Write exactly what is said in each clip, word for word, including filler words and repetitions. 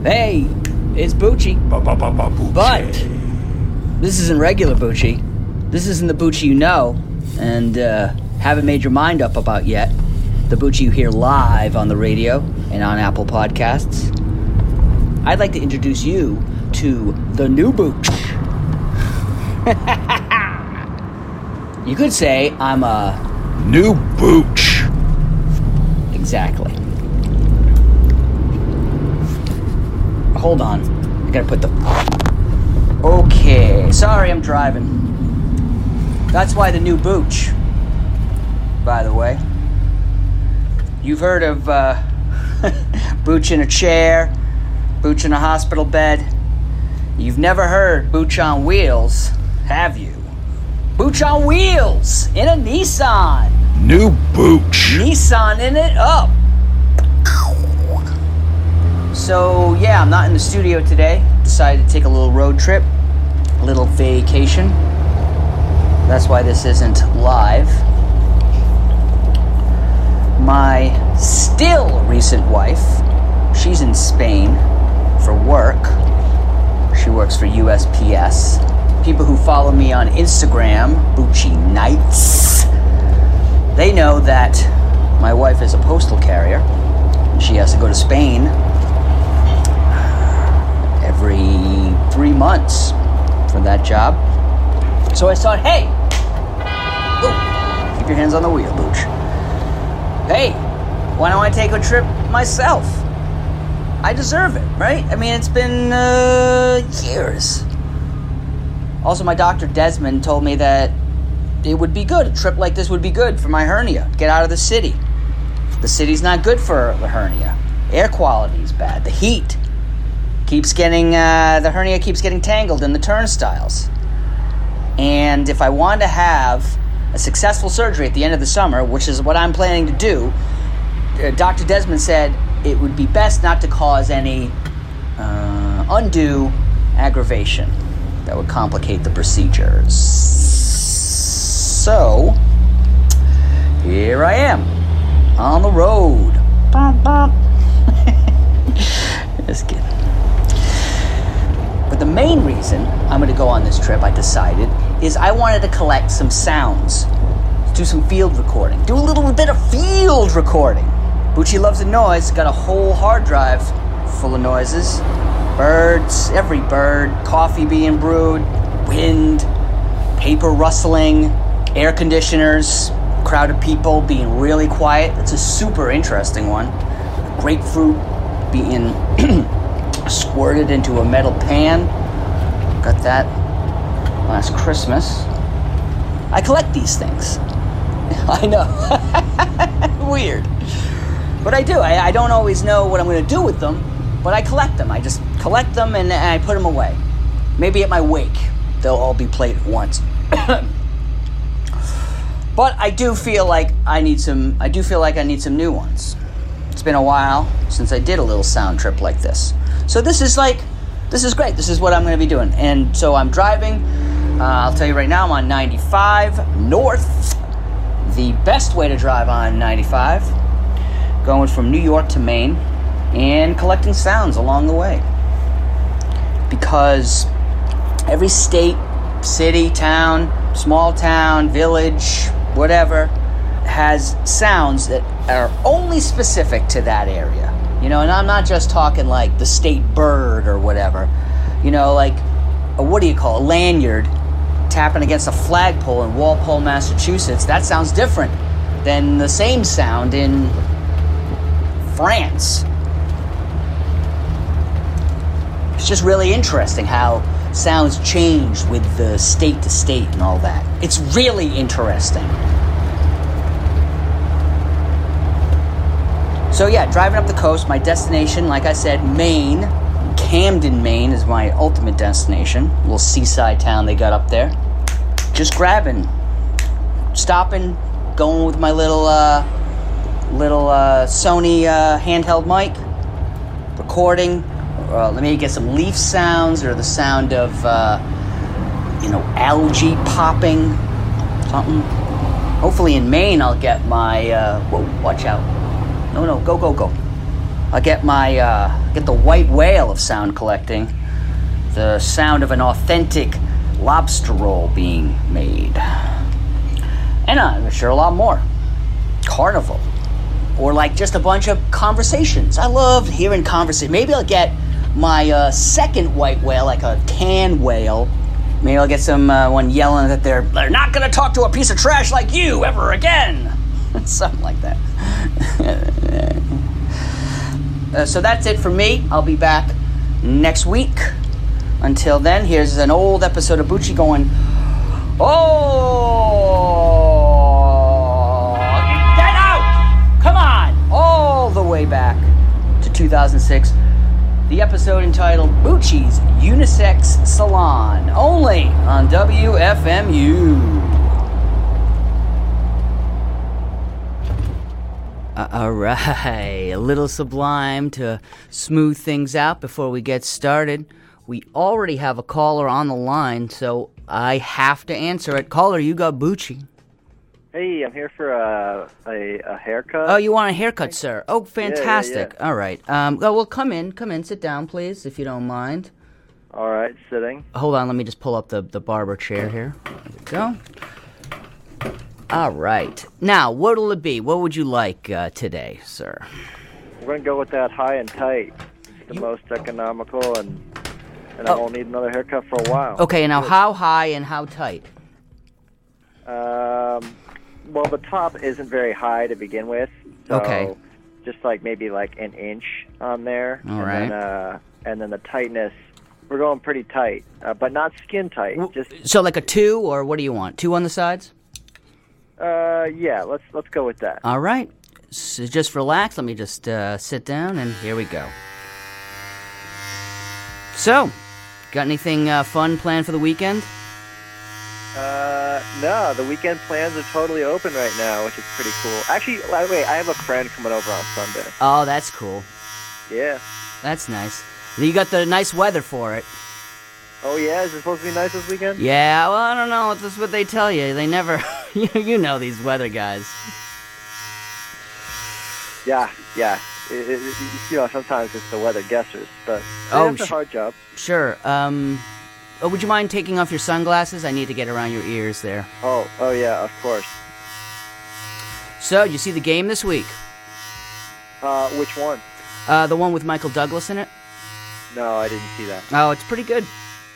Hey, it's Bucci. Ba-ba-ba-ba-Bucci. But this isn't regular Bucci. This isn't the Bucci you know and uh, haven't made your mind up about yet. The Bucci you hear live on the radio and on Apple Podcasts. I'd like to introduce you to the new Bucci. You could say I'm a... New Booch. Exactly. Hold on. I gotta put the... Okay. Sorry, I'm driving. That's why the new Booch, by the way. You've heard of uh, Booch in a chair, Booch in a hospital bed. You've never heard Booch on wheels, have you? Booch on wheels in a Nissan. New Booch. Nissan in it up. So, yeah, I'm not in the studio today. Decided to take a little road trip, a little vacation. That's why this isn't live. My still recent wife, she's in Spain for work. She works for U S P S. People who follow me on Instagram, Bucci Nights, they know that my wife is a postal carrier. She has to go to Spain every three months for that job. So I thought, hey, ooh, keep your hands on the wheel, Booch. Hey, why don't I take a trip myself? I deserve it, right? I mean, it's been uh, years. Also, my doctor Desmond told me that it would be good. A trip like this would be good for my hernia. Get out of the city. The city's not good for the hernia. Air quality is bad. The heat keeps getting, uh, the hernia keeps getting tangled in the turnstiles. And if I want to have a successful surgery at the end of the summer, which is what I'm planning to do, uh, Doctor Desmond said it would be best not to cause any uh, undue aggravation that would complicate the procedures. So, here I am, on the road. Just kidding. But the main reason I'm going to go on this trip, I decided, is I wanted to collect some sounds. Do some field recording. Do a little bit of field recording. Bucci loves the noise. Got a whole hard drive full of noises. Birds, every bird, coffee being brewed, wind, paper rustling, air conditioners, crowded people being really quiet. It's a super interesting one. Grapefruit being squirted into a metal pan. Got that last Christmas. I collect these things. I know. Weird. But I do. I, I don't always know what I'm going to do with them, but I collect them. I just collect them and, and I put them away. Maybe at my wake, they'll all be played at once. But I do feel like I need some, I do feel like I need some new ones. It's been a while since I did a little sound trip like this. So this is like, this is great. This is what I'm going to be doing. And so I'm driving. Uh, I'll tell you right now, I'm on ninety-five North. The best way to drive on ninety-five. Going from New York to Maine. And collecting sounds along the way. Because every state, city, town, small town, village, whatever, has sounds that are only specific to that area. You know, and I'm not just talking like the state bird or whatever. You know, like, a, what do you call it, a lanyard tapping against a flagpole in Walpole, Massachusetts. That sounds different than the same sound in France. It's just really interesting how sounds change with the state to state and all that. It's really interesting. So yeah, driving up the coast, my destination, like I said, Maine. Camden, Maine is my ultimate destination. A little seaside town they got up there. Just grabbing, stopping, going with my little, uh, little uh, Sony uh, handheld mic, recording. Uh, let me get some leaf sounds or the sound of, uh, you know, algae popping, something. Hopefully in Maine I'll get my, uh, whoa, watch out. No, no, go, go, go. I'll get my, uh, Get the white whale of sound collecting. The sound of an authentic lobster roll being made. And uh, I'm sure a lot more. Carnival. Or like just a bunch of conversations. I love hearing conversation. Maybe I'll get my uh, second white whale, like a tan whale. Maybe I'll get some uh, one yelling that they're, they're not going to talk to a piece of trash like you ever again. Something like that. uh, so that's it for me. I'll be back next week. Until then, here's an old episode of Bucci going, oh, get out! Come on! All the way back to two thousand six. The episode entitled Bucci's Unisex Salon, only on W F M U. Uh, all right, a little Sublime to smooth things out before we get started. We already have a caller on the line, so I have to answer it. Caller, you got Bucci. Hey, I'm here for a, a, a haircut. Oh, you want a haircut, sir? Oh, fantastic. Yeah, yeah, yeah. All right. Um, oh, well, come in. Come in. Sit down, please, if you don't mind. All right, sitting. Hold on. Let me just pull up the, the barber chair here. There we go. All right. Now, what'll it be? What would you like uh, today, sir? We're going to go with that high and tight. It's the You- most economical, and and Oh. I won't need another haircut for a while. Okay, now how high and how tight? Um, well, the top isn't very high to begin with. So Okay. just like maybe like an inch on there. All and right. Then, uh, and then the tightness, we're going pretty tight, uh, but not skin tight. Just So like a two, or what do you want? Two on the sides? uh, yeah, let's let's go with that. All right. So just relax. Let me just uh, sit down, and here we go. So, got anything uh, fun planned for the weekend? Uh, no, the weekend plans are totally open right now, which is pretty cool. Actually, wait, wait, I have a friend coming over on Sunday. Oh, that's cool. Yeah. That's nice. You got the nice weather for it. Oh, yeah? Is it supposed to be nice this weekend? Yeah, well, I don't know. That's what they tell you. They never... you, you know these weather guys. Yeah, yeah. It, it, it- you know, sometimes it's the weather guessers, but Oh, it's a sh- hard job. Sure. Um... Oh, would you mind taking off your sunglasses? I need to get around your ears there. Oh, oh yeah, of course. So, you see the game this week? Uh, which one? Uh, the one with Michael Douglas in it? No, I didn't see that. Oh, it's pretty good.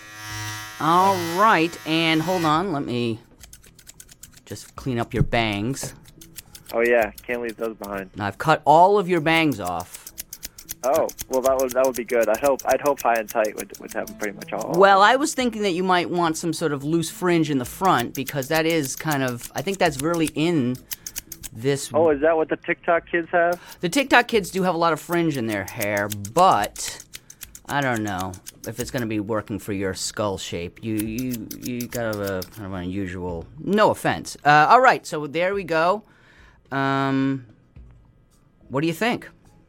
All right, and hold on, let me just clean up your bangs. Oh yeah, can't leave those behind. Now, I've cut all of your bangs off. Oh, well that would that would be good. I hope I'd hope High and Tight would would have pretty much all. Well, I was thinking that you might want some sort of loose fringe in the front, because that is kind of, I think that's really in this. Oh, is that what the TikTok kids have? The TikTok kids do have a lot of fringe in their hair, but I don't know if it's going to be working for your skull shape. You you you got a kind of an unusual. No offense. Uh, all right, so there we go. Um, what do you think?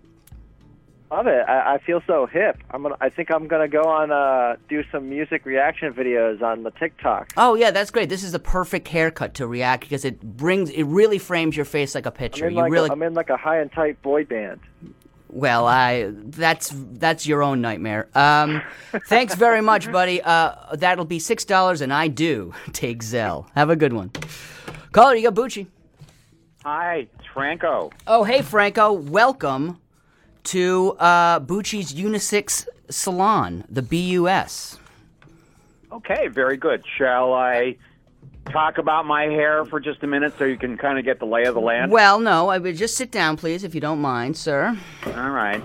Love it. I, I feel so hip. I'm gonna. I think I'm gonna go on uh do some music reaction videos on the TikTok. Oh yeah, that's great. This is the perfect haircut to react, because it brings it really frames your face like a picture. I'm in You like really a, I'm in like a High and Tight boy band. Well, I that's that's your own nightmare. Um, thanks very much, buddy. Uh, that'll be six dollars, and I do take Zelle. Have a good one. Caller, you got Bucci. Hi, it's Franco. Oh, hey Franco, welcome to uh, Bucci's Unisex Salon, the B U S. Okay, very good. Shall I talk about my hair for just a minute so you can kind of get the lay of the land? Well, no, I would just sit down, please, if you don't mind, sir. All right.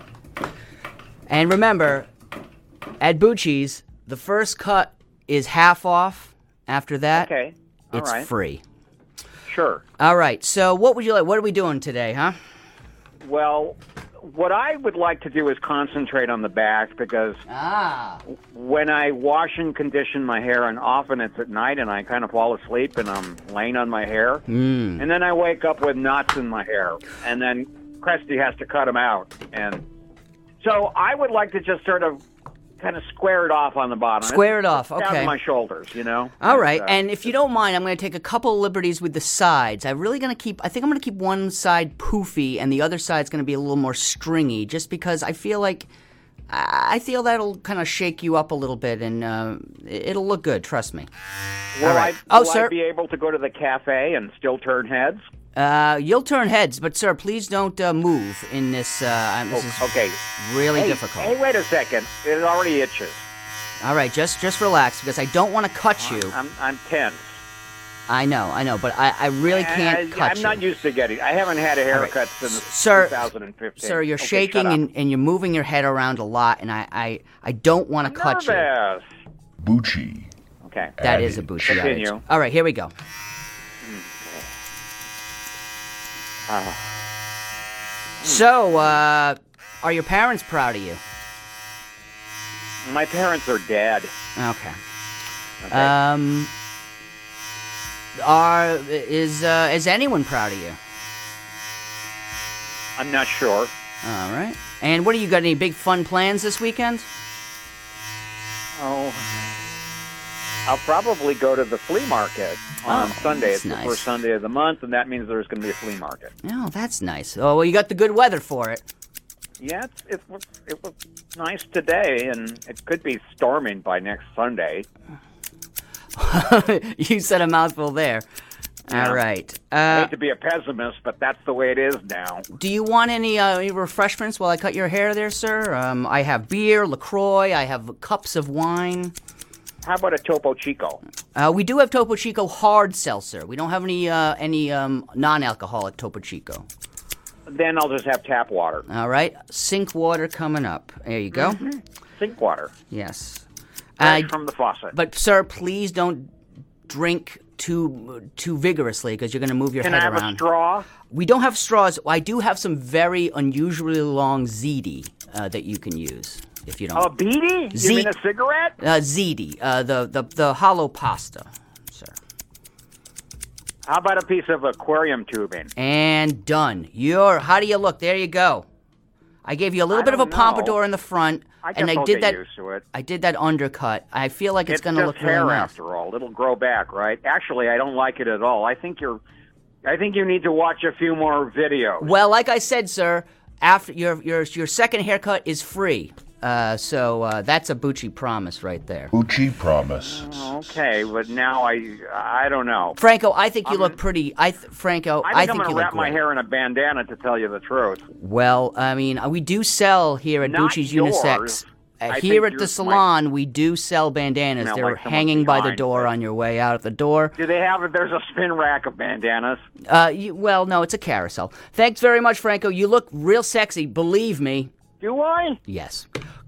And remember, at Bucci's, the first cut is half off. After that, Okay. All it's right. free. Sure. All right, so what would you like? What are we doing today, huh? Well, what I would like to do is concentrate on the back, because Ah. when I wash and condition my hair, and often it's at night, and I kind of fall asleep and I'm laying on my hair, Mm. and then I wake up with knots in my hair, and then Cresty has to cut them out. And so I would like to just sort of kind of square it off on the bottom. Square it It's off, down okay. to my shoulders, you know? All right, uh, and if you don't mind, I'm going to take a couple liberties with the sides. I'm really going to keep, I think I'm going to keep one side poofy, and the other side's going to be a little more stringy, just because I feel like I I feel that'll kind of shake you up a little bit, and uh, it'll look good. Trust me. Will, All right. I, Oh, will sir. I be able to go to the cafe and still turn heads? Uh, you'll turn heads, but sir, please don't uh, move in this. Uh, I'm- this Oh, is okay. really Hey, difficult. hey, wait a second. It already itches. All right, just just relax because I don't want to cut you. I'm I'm tense. I know, I know, but I, I really can't I, cut I'm you. not used to getting. I haven't had a All right. haircut since Sir, two thousand fifteen. Sir, you're Okay, shaking shut up. and, and you're moving your head around a lot, and I, I, I don't want to cut you. Nervous. Bucci. Okay. That is a Bucci Continue. adage. All right, here we go. Uh, So, uh, are your parents proud of you? my parents are dead. Okay. Okay. Um, are is uh, is anyone proud of you? I'm not sure. All right. And what do you got? Any big fun plans this weekend? Oh, I'll probably go to the flea market on Oh, Sunday. that's It's nice. the first Sunday of the month, and that means there's going to be a flea market. Oh, that's nice. Oh, well, you got the good weather for it. Yeah, it's, it was it was nice today, and it could be storming by next Sunday. You said a mouthful there. Yeah. All right. I Uh, hate to be a pessimist, but that's the way it is now. do you want any, uh, any refreshments while I cut your hair there, sir? Um, I have beer, LaCroix. I have cups of wine. How about a Topo Chico? Uh, we do have Topo Chico hard seltzer. We don't have any uh, any um, non-alcoholic Topo Chico. Then I'll just have tap water. All right. Sink water coming up. There you go. Sink water. Yes. Fresh Uh, from the faucet. but, sir, please don't drink too too vigorously because you're going to move your Can I head have around. a straw? We don't have straws. I do have some very unusually long ziti uh, that you can use if you don't. A beanie? Z- You mean a cigarette? Uh, ziti, uh, the, the the hollow pasta, sir. How about a piece of aquarium tubing? And done. You're. How do you look? There you go. I gave you a little I bit of a don't know. pompadour in the front, I guess and I I'll did get that. used to it. I did that undercut. I feel like it's, It's going to just look hair really nice. after all. It'll grow back, right? Actually, I don't like it at all. I think you're. I think you need to watch a few more videos. Well, like I said, sir, after your your your second haircut is free. Uh, so uh, that's a Bucci promise right there. Bucci promise. Okay, but now I I don't know. Franco, I think you I'm- look pretty. I th- Franco, I I think, think, I'm you gonna look wrap my great. hair in a bandana to tell you the truth. Well, I mean, uh, we do sell here at Not Bucci's yours. Unisex. Uh, I here think at the yours might salon, we do sell bandanas. smell They're like someone's hanging by the behind, door but- on your way out the door. Do they have it? There's a spin rack of bandanas. Uh, you, well, no, it's a carousel. Thanks very much, Franco. You look real sexy. Believe me. Do I? Yes.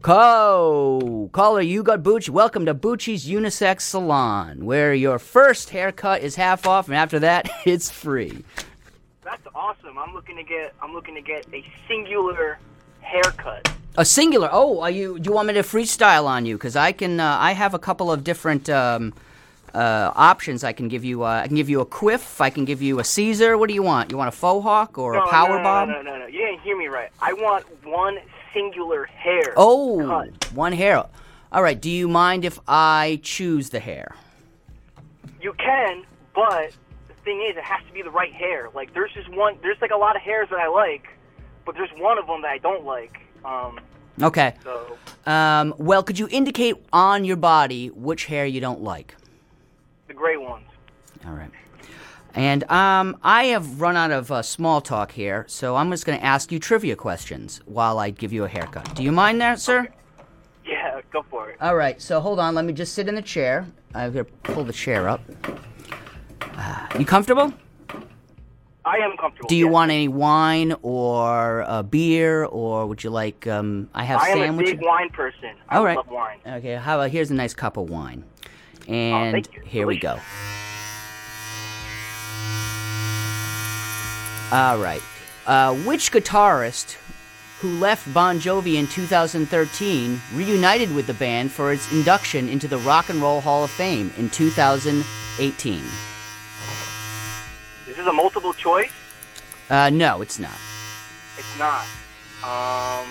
Co caller, you got Bucci. Welcome to Bucci's Unisex Salon, where your first haircut is half off, and after that, it's free. That's awesome. I'm looking to get I'm looking to get a singular haircut. A singular. Oh, are you? Do you want me to freestyle on you? Because I can. Uh, I have a couple of different um, uh, options. I can give you. Uh, I can give you a quiff. I can give you a Caesar. What do you want? You want a faux hawk or no, a power no, bomb? No, no, no, no. You didn't hear me right. I want one singular hair. Oh, cut. one hair. All right. Do you mind if I choose the hair? You can, but the thing is, it has to be the right hair. Like, there's just one. There's like a lot of hairs that I like, but there's one of them that I don't like. Um, Okay. so Um, well, could you indicate on your body which hair you don't like? the gray ones. All right. And um, I have run out of uh, small talk here, so I'm just going to ask you trivia questions while I give you a haircut. Do you mind that, sir? Yeah, go for it. All right. So hold on. Let me just sit in the chair. I'm going to pull the chair up. Uh, you comfortable? I am comfortable. Do you yes. want any wine or a beer, or would you like? Um, I have I am sandwiches. a big wine person. I All right. love wine. Okay. How about here's a nice cup of wine, and thank you. here we go. Delicious. All right. Uh, which guitarist who left Bon Jovi in two thousand thirteen reunited with the band for its induction into the Rock and Roll Hall of Fame in two thousand eighteen? Is this a multiple choice? Uh, no, it's not. It's not. Um,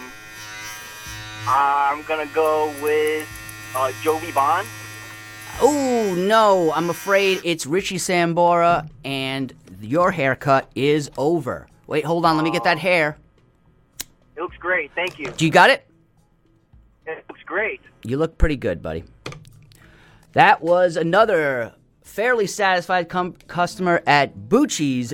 I'm gonna go with uh, Jovi Bond. Oh, no, I'm afraid it's Richie Sambora, and your haircut is over. Wait, hold on, let me get that hair. It looks great. Thank you. Do you got it? great. You look pretty good, buddy. That was another fairly satisfied com- customer at Bucci's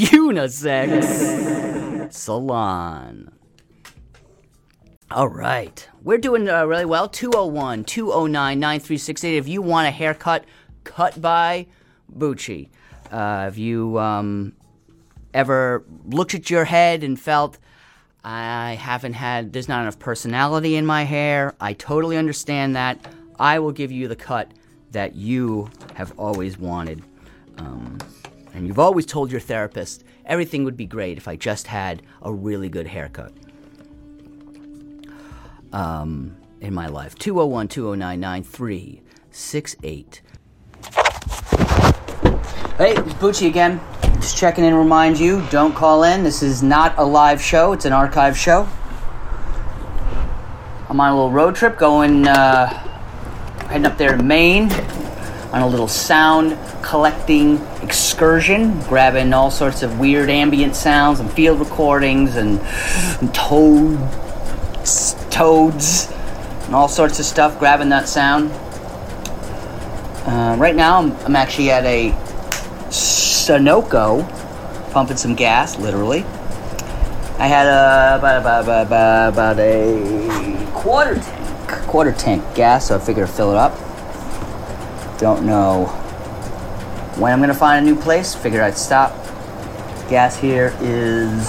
Unisex Salon. All right. We're doing uh, really well. two oh one, two oh nine, nine three six eight. If you want a haircut cut by Bucci. Uh, have you um, ever looked at your head and felt, I haven't had, there's not enough personality in my hair? I totally understand that. I will give you the cut that you have always wanted. Um, and you've always told your therapist, everything would be great if I just had a really good haircut. Um, in my life. two oh one, two oh nine, nine three six eight. Hey, it's Bucci again. Just checking in to remind you, don't call in. This is not a live show. It's an archive show. I'm on a little road trip going, uh, heading up there to Maine on a little sound collecting excursion, grabbing all sorts of weird ambient sounds and field recordings and, and toads, toads and all sorts of stuff, grabbing that sound. Uh, right now, I'm, I'm actually at a Sunoco, pumping some gas, literally. I had a, about, about, about, about a quarter tank, quarter tank gas, so I figured to fill it up. Don't know when I'm going to find a new place. Figured I'd stop. Gas here is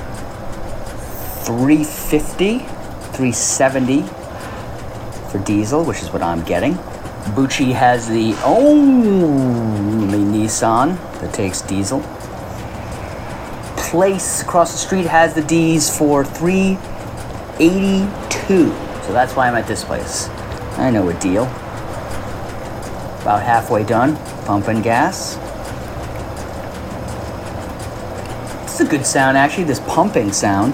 three fifty, three seventy for diesel, which is what I'm getting. Bucci has the only Nissan that takes diesel. Place across the street has the D's for three eighty-two. So that's why I'm at this place. I know a deal. About halfway done, pumping gas. It's a good sound, actually, this pumping sound.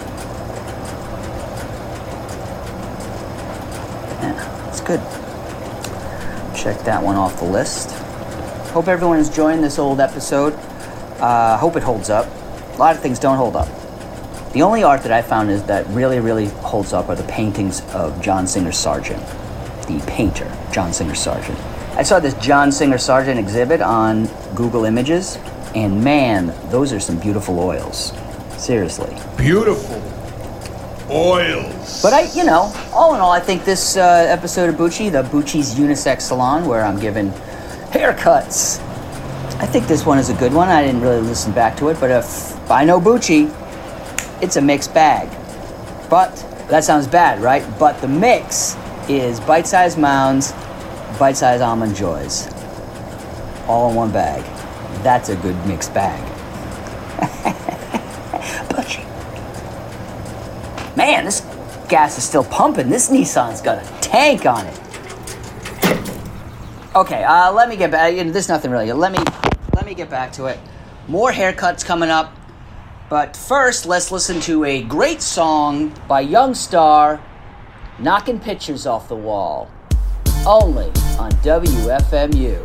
Yeah, it's good. Check that one off the list. Hope everyone is enjoying this old episode. Uh, hope it holds up. A lot of things don't hold up. The only art that I found is that really, really holds up are the paintings of John Singer Sargent, the painter, John Singer Sargent. I saw this John Singer Sargent exhibit on Google Images, and man, those are some beautiful oils. Seriously. Beautiful oils. But I, you know, all in all, I think this uh, episode of Bucci, the Bucci's Unisex Salon, where I'm giving haircuts, I think this one is a good one. I didn't really listen back to it, but if I know Bucci, it's a mixed bag. But, that sounds bad, right? But the mix is bite-sized mounds, bite-sized almond joys. All in one bag. That's a good mixed bag. Bucci. Man, this gas is still pumping. This Nissan's got a tank on it. Okay, uh, let me get back. You know, there's nothing really. Let me let me get back to it. More haircuts coming up. But first, let's listen to a great song by Young Star, Knocking Pictures Off the Wall. Only on W F M U.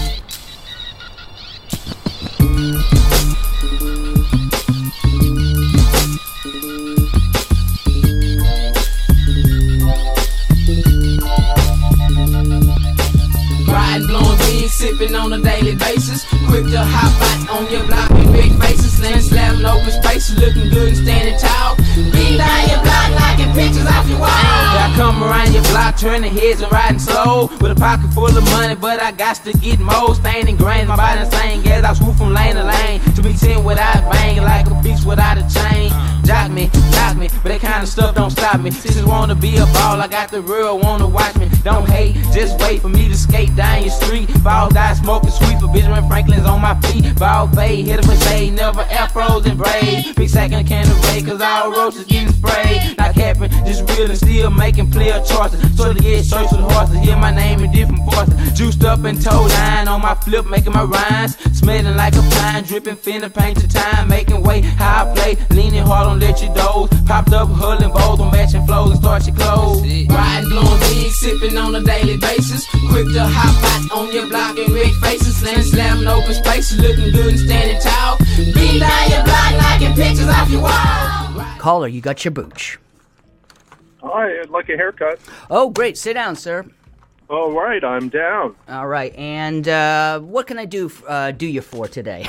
Blowing big, sipping on a daily basis. Quick to hop out on your block with big faces. Slam, slamming open spaces, looking good and standing tall. Beat down your block, knocking pictures off your wall. I come around your block, turning heads and riding slow. With a pocket full of money, but I got to get more. Staying ingrained, my body insane. Gas, I swoop from lane to lane. To be ten without banging, like a bitch without a chain. Jock me, knock me, but that kind of stuff don't stop me. Sisters wanna be a ball, I got the real, wanna watch me. Don't hate, just wait for me to skate down your street. Ball die, smoking sweet, but Benjamin Franklin's on my feet. Ball fade, hit him with shade, never afros and braids. Big sack in a can of raid, cause all roaches getting sprayed. Not capping, just real and still making player choices. So to get shirts with horses, hear my name in different voices. Juiced up and toe line on my flip, making my rhymes. Smelling like a pine, dripping, finna paint your time. Making way, how I play, leaning hard on let you doze. Popped up, huddling bowls on matching flows and start your clothes. Riding, blowing big, sipping on a daily basis. Quick to hop out on your block and red faces. Slam, slamming open spaces, looking good and standing tall. Beat down your block, knocking pictures off your wall. Caller, you got your booch. Hi, I'd like a haircut. Oh, great. Sit down, sir. All right, I'm down. All right. And uh, what can I do uh, do you for today?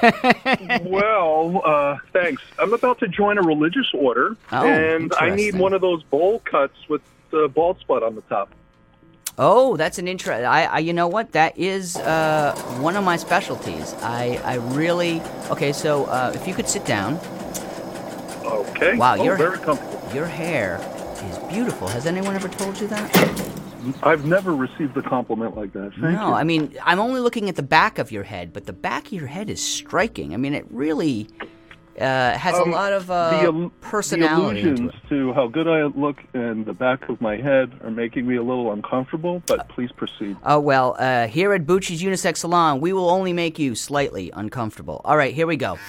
Well, uh, thanks. I'm about to join a religious order, Oh, and I need interesting. one of those bowl cuts with the bald spot on the top. Oh, that's an interest. I, I, you know what? That is uh, one of my specialties. I, I really. Okay, so uh, if you could sit down. Okay. Wow, oh, you're very comfortable. Your hair is beautiful. Has anyone ever told you that? I've never received a compliment like that. Thank no, you. I mean, I'm only looking at the back of your head, but the back of your head is striking. I mean, it really uh, has Um, a lot of uh, the, il- personality the into allusions it. to how good I look and the back of my head are making me a little uncomfortable, but please proceed. Oh, well, uh, here at Bucci's Unisex Salon, we will only make you slightly uncomfortable. All right, here we go.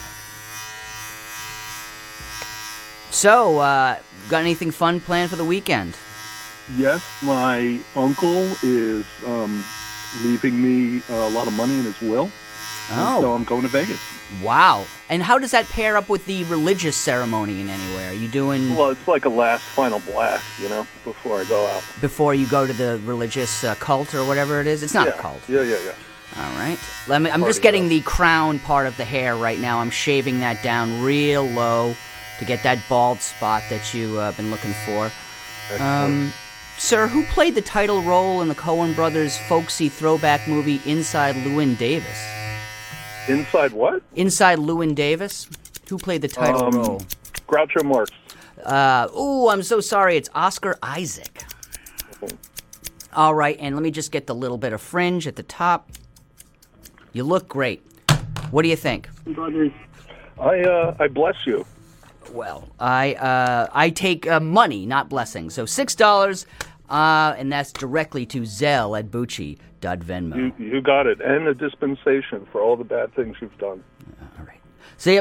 So, uh, got anything fun planned for the weekend? Yes, my uncle is um, leaving me a lot of money in his will. Oh. So I'm going to Vegas. Wow. And how does that pair up with the religious ceremony in any way? Are you doing Well, it's like a last final blast, you know, before I go out. before you go to the religious uh, cult or whatever it is? It's not yeah. a cult. Yeah, yeah, yeah. All right. Let me, I'm Party just getting up. the crown part of the hair right now. I'm shaving that down real low to get that bald spot that you've uh, been looking for. Um, sir, who played the title role in the Coen brothers' folksy throwback movie Inside Llewyn Davis? Inside what? Inside Llewyn Davis? Who played the title Um, role? Groucho Marx. Uh, ooh, I'm so sorry. It's Oscar Isaac. All right, and let me just get the little bit of fringe at the top. You look great. What do you think? I uh, I bless you. Well, I uh, I take uh, money, not blessings. So six dollars, uh, and that's directly to Zelle at Bucci dot Venmo. You you got it, and a dispensation for all the bad things you've done. All right. See ya.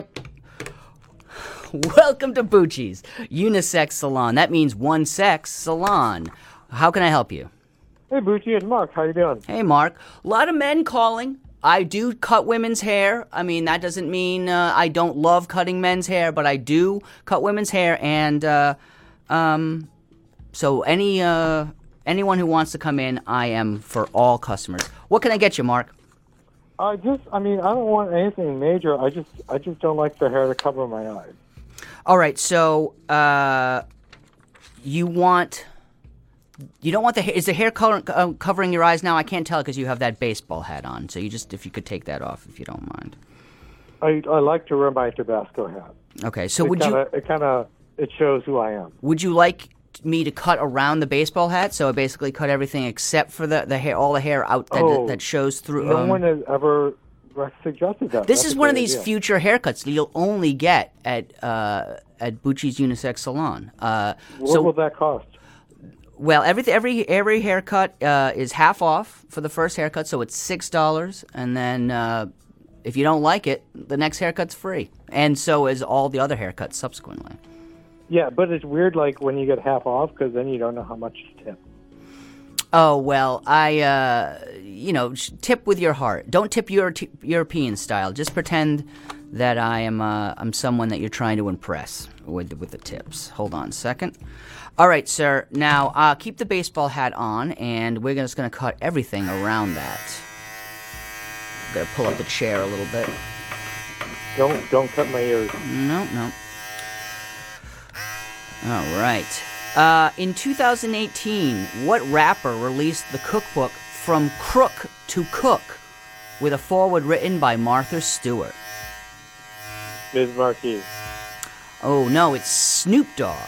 Welcome to Bucci's Unisex Salon. That means one sex salon. How can I help you? Hey, Bucci, it's Mark. How you doing? Hey, Mark. A lot of men calling. I do cut women's hair. I mean, that doesn't mean uh, I don't love cutting men's hair, but I do cut women's hair. And uh, um, so any uh, anyone who wants to come in, I am for all customers. What can I get you, Mark? I just, I mean, I don't want anything major. I just, I just don't like the hair to cover my eyes. All right, so uh, you want... You don't want the hair... Is the hair color, uh, covering your eyes now? I can't tell because you have that baseball hat on. So you just... If you could take that off, if you don't mind. I, I like to wear my Tabasco hat. Okay, so it would kinda, you... It kind of, it shows who I am. Would you like me to cut around the baseball hat? So I basically cut everything except for the, the hair, all the hair out that, Oh, that shows through... No um, one has ever suggested that. This That's is a one of great these idea. future haircuts that you'll only get at uh, at Bucci's Unisex Salon. Uh, What so, will that cost? Well, every every every haircut uh, is half off for the first haircut, so it's six dollars, and then uh, if you don't like it, the next haircut's free, and so is all the other haircuts subsequently. Yeah, but it's weird, like when you get half off, because then you don't know how much to tip. Oh well, I uh, you know sh- tip with your heart. Don't tip your t- European style. Just pretend that I am uh, I'm someone that you're trying to impress with with the tips. Hold on a second. All right, sir. Now uh, keep the baseball hat on, and we're just going to cut everything around that. I'm gonna pull up the chair a little bit. Don't don't cut my ears. No, no. All right. Uh, in two thousand eighteen, what rapper released the cookbook From Crook to Cook with a foreword written by Martha Stewart? Biz Marquis. Oh, no, it's Snoop Dogg.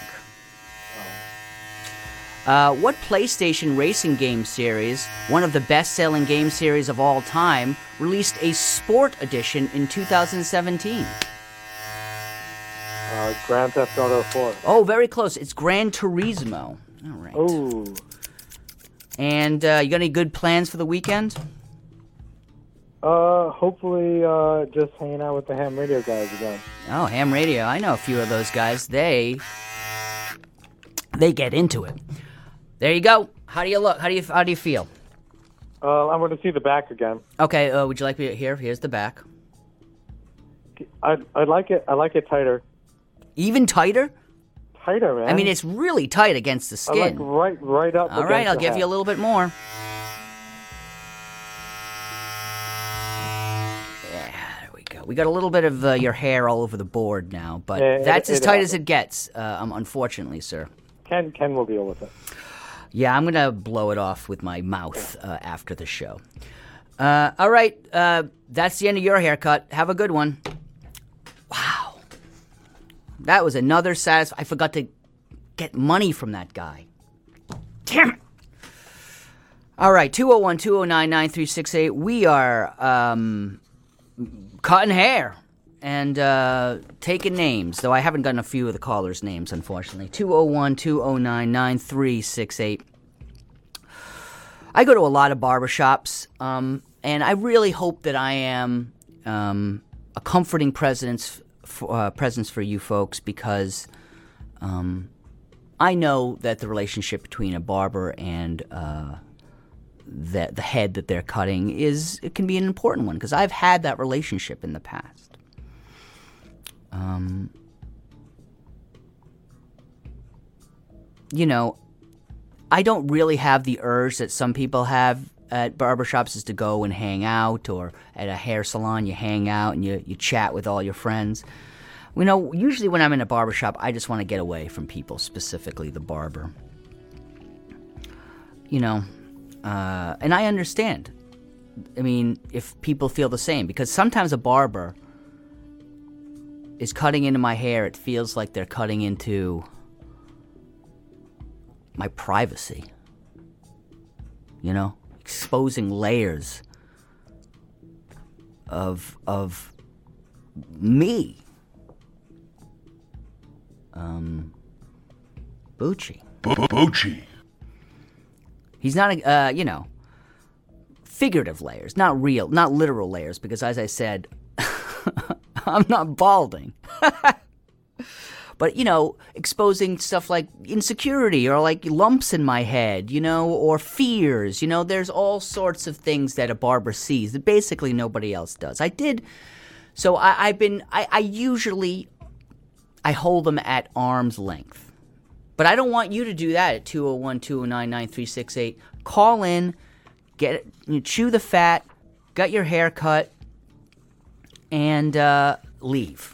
Uh, what PlayStation racing game series, one of the best-selling game series of all time, released a sport edition in two thousand seventeen? Uh, Grand Theft Auto four. Oh, very close. It's Gran Turismo. All right. Oh. And uh, you got any good plans for the weekend? Uh, hopefully, uh, just hanging out with the ham radio guys again. Oh, ham radio. I know a few of those guys. They they get into it. There you go. How do you look? How do you how do you feel? Uh, I'm going to see the back again. Okay. Uh, would you like me to, here? Here's the back. I I like it. I like it tighter. Even tighter? tighter, man. I mean, it's really tight against the I skin. like right, right up. All right, against I'll the give head. you a little bit more. Yeah, there we go. We got a little bit of uh, your hair all over the board now, but Yeah, it- that's as it tight happens. as it gets, uh, um, unfortunately, sir. Ken, Ken will deal with it. Yeah, I'm going to blow it off with my mouth uh, after the show. Uh, all right, uh, that's the end of your haircut. Have a good one. Wow. That was another satisf- I forgot to get money from that guy. Damn it. All right, two oh one, two oh nine, nine three six eight. We are um, cutting hair and uh, taking names, though I haven't gotten a few of the callers' names, unfortunately. two oh one, two oh nine, nine three six eight. I go to a lot of barbershops, um, and I really hope that I am um, a comforting presence for, uh, presence for you folks, because um, I know that the relationship between a barber and uh, the, the head that they're cutting is it can be an important one, because I've had that relationship in the past. Um, you know, I don't really have the urge that some people have at barbershops, is to go and hang out, or at a hair salon you hang out and you, you chat with all your friends. You know, usually when I'm in a barbershop, I just want to get away from people, specifically the barber. You know, uh, and I understand. I mean, if people feel the same, because sometimes a barber is cutting into my hair, it feels like they're cutting into my privacy, you know, exposing layers of of me. Um, Bucci. Bucci. He's not, a, uh, you know, figurative layers, not real, not literal layers, because as I said, I'm not balding. But, you know, exposing stuff like insecurity or like lumps in my head, you know, or fears. You know, there's all sorts of things that a barber sees that basically nobody else does. I did. So I, I've been, I, I usually, I hold them at arm's length. But I don't want you to do that at two oh one, two oh nine, nine three six eight. Call in, get you know, chew the fat, get your hair cut, and uh, leave.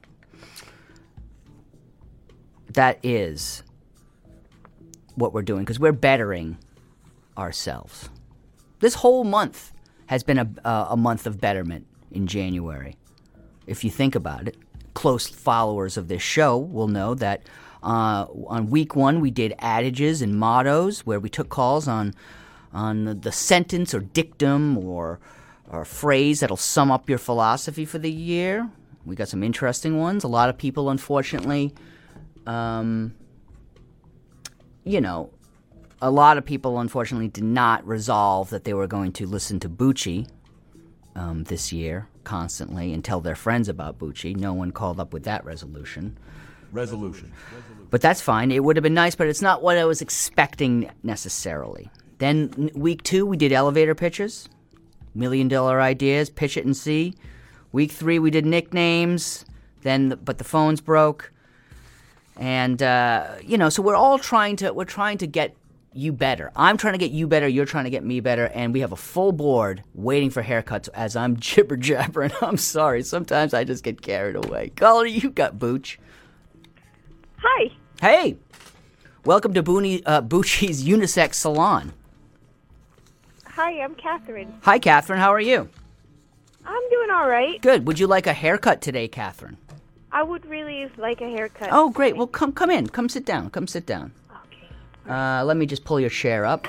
That is what we're doing, because we're bettering ourselves. This whole month has been a, uh, a month of betterment in January. If you think about it, close followers of this show will know that uh, on week one we did adages and mottos, where we took calls on on the, the sentence or dictum or or phrase that'll sum up your philosophy for the year. We got some interesting ones. A lot of people, unfortunately, Um, you know, a lot of people, unfortunately, did not resolve that they were going to listen to Bucci um, this year constantly and tell their friends about Bucci. No one called up with that resolution. Resolution. But that's fine. It would have been nice, but it's not what I was expecting necessarily. Then n- week two, we did elevator pitches, million dollar ideas, pitch it and see. Week three, we did nicknames. Then, the, but the phones broke. And, uh, you know, so we're all trying to, we're trying to get you better. I'm trying to get you better. You're trying to get me better. And we have a full board waiting for haircuts as I'm jibber jabbering. I'm sorry. Sometimes I just get carried away. Caller, you got Booch. Hi. Hey. Welcome to Booney, uh, Bucci's Unisex Salon. Hi, I'm Catherine. Hi, Catherine. How are you? I'm doing all right. Good. Would you like a haircut today, Catherine? I would really like a haircut. Oh, great. Well, come come in. Come sit down. Come sit down. Okay. Uh, let me just pull your chair up.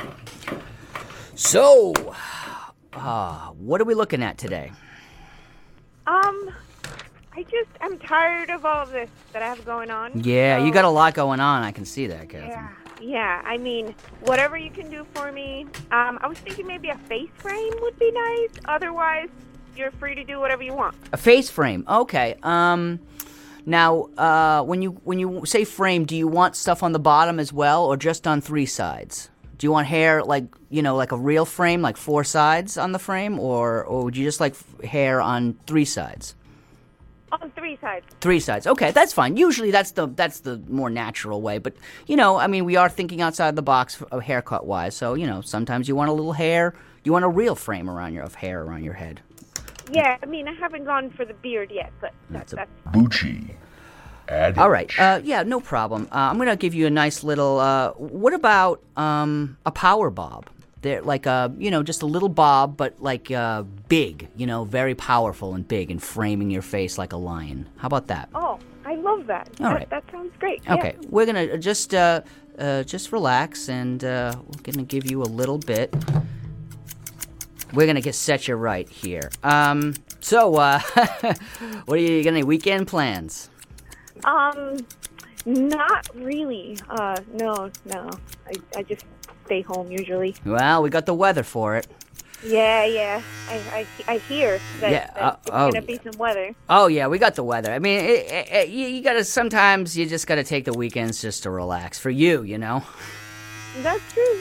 So, uh, what are we looking at today? Um, I just, I'm tired of all this that I have going on. Yeah, so, you got a lot going on. I can see that, Catherine. Yeah, yeah. I mean, whatever you can do for me. Um, I was thinking maybe a face frame would be nice. Otherwise, you're free to do whatever you want. A face frame. Okay. Um, now, uh, when you when you say frame, do you want stuff on the bottom as well, or just on three sides? Do you want hair like you know, like a real frame, like four sides on the frame, or or would you just like hair on three sides? On three three sides. Three sides. Okay, that's fine. Usually that's the that's the more natural way. But, you know, I mean, we are thinking outside the box uh, haircut-wise. So, you know, sometimes you want a little hair. You want a real frame around your of hair around your head. Yeah, I mean, I haven't gone for the beard yet, but that, That's a- that's Bucci. Adage. All right. Uh, yeah, no problem. Uh, I'm going to give you a nice little, uh, what about um, a power bob? They're like a, you know, just a little bob, but like uh, big, you know, very powerful and big and framing your face like a lion. How about that? Oh, I love that. All that, right. That sounds great. Okay, Yeah. we're going to just, uh, uh, just relax, and uh, we're going to give you a little bit. We're going to get set you right here. Um, so, uh, what are you going to, weekend plans? Um, not really. Uh, no, no. I, I just stay home usually. Well, we got the weather for it. Yeah, yeah. I, I, I hear that, Yeah, that uh, it's oh, gonna be some weather. Oh, yeah, we got the weather. I mean, it, it, it, you, you got to, sometimes you just got to take the weekends just to relax. For you, you know? That's true.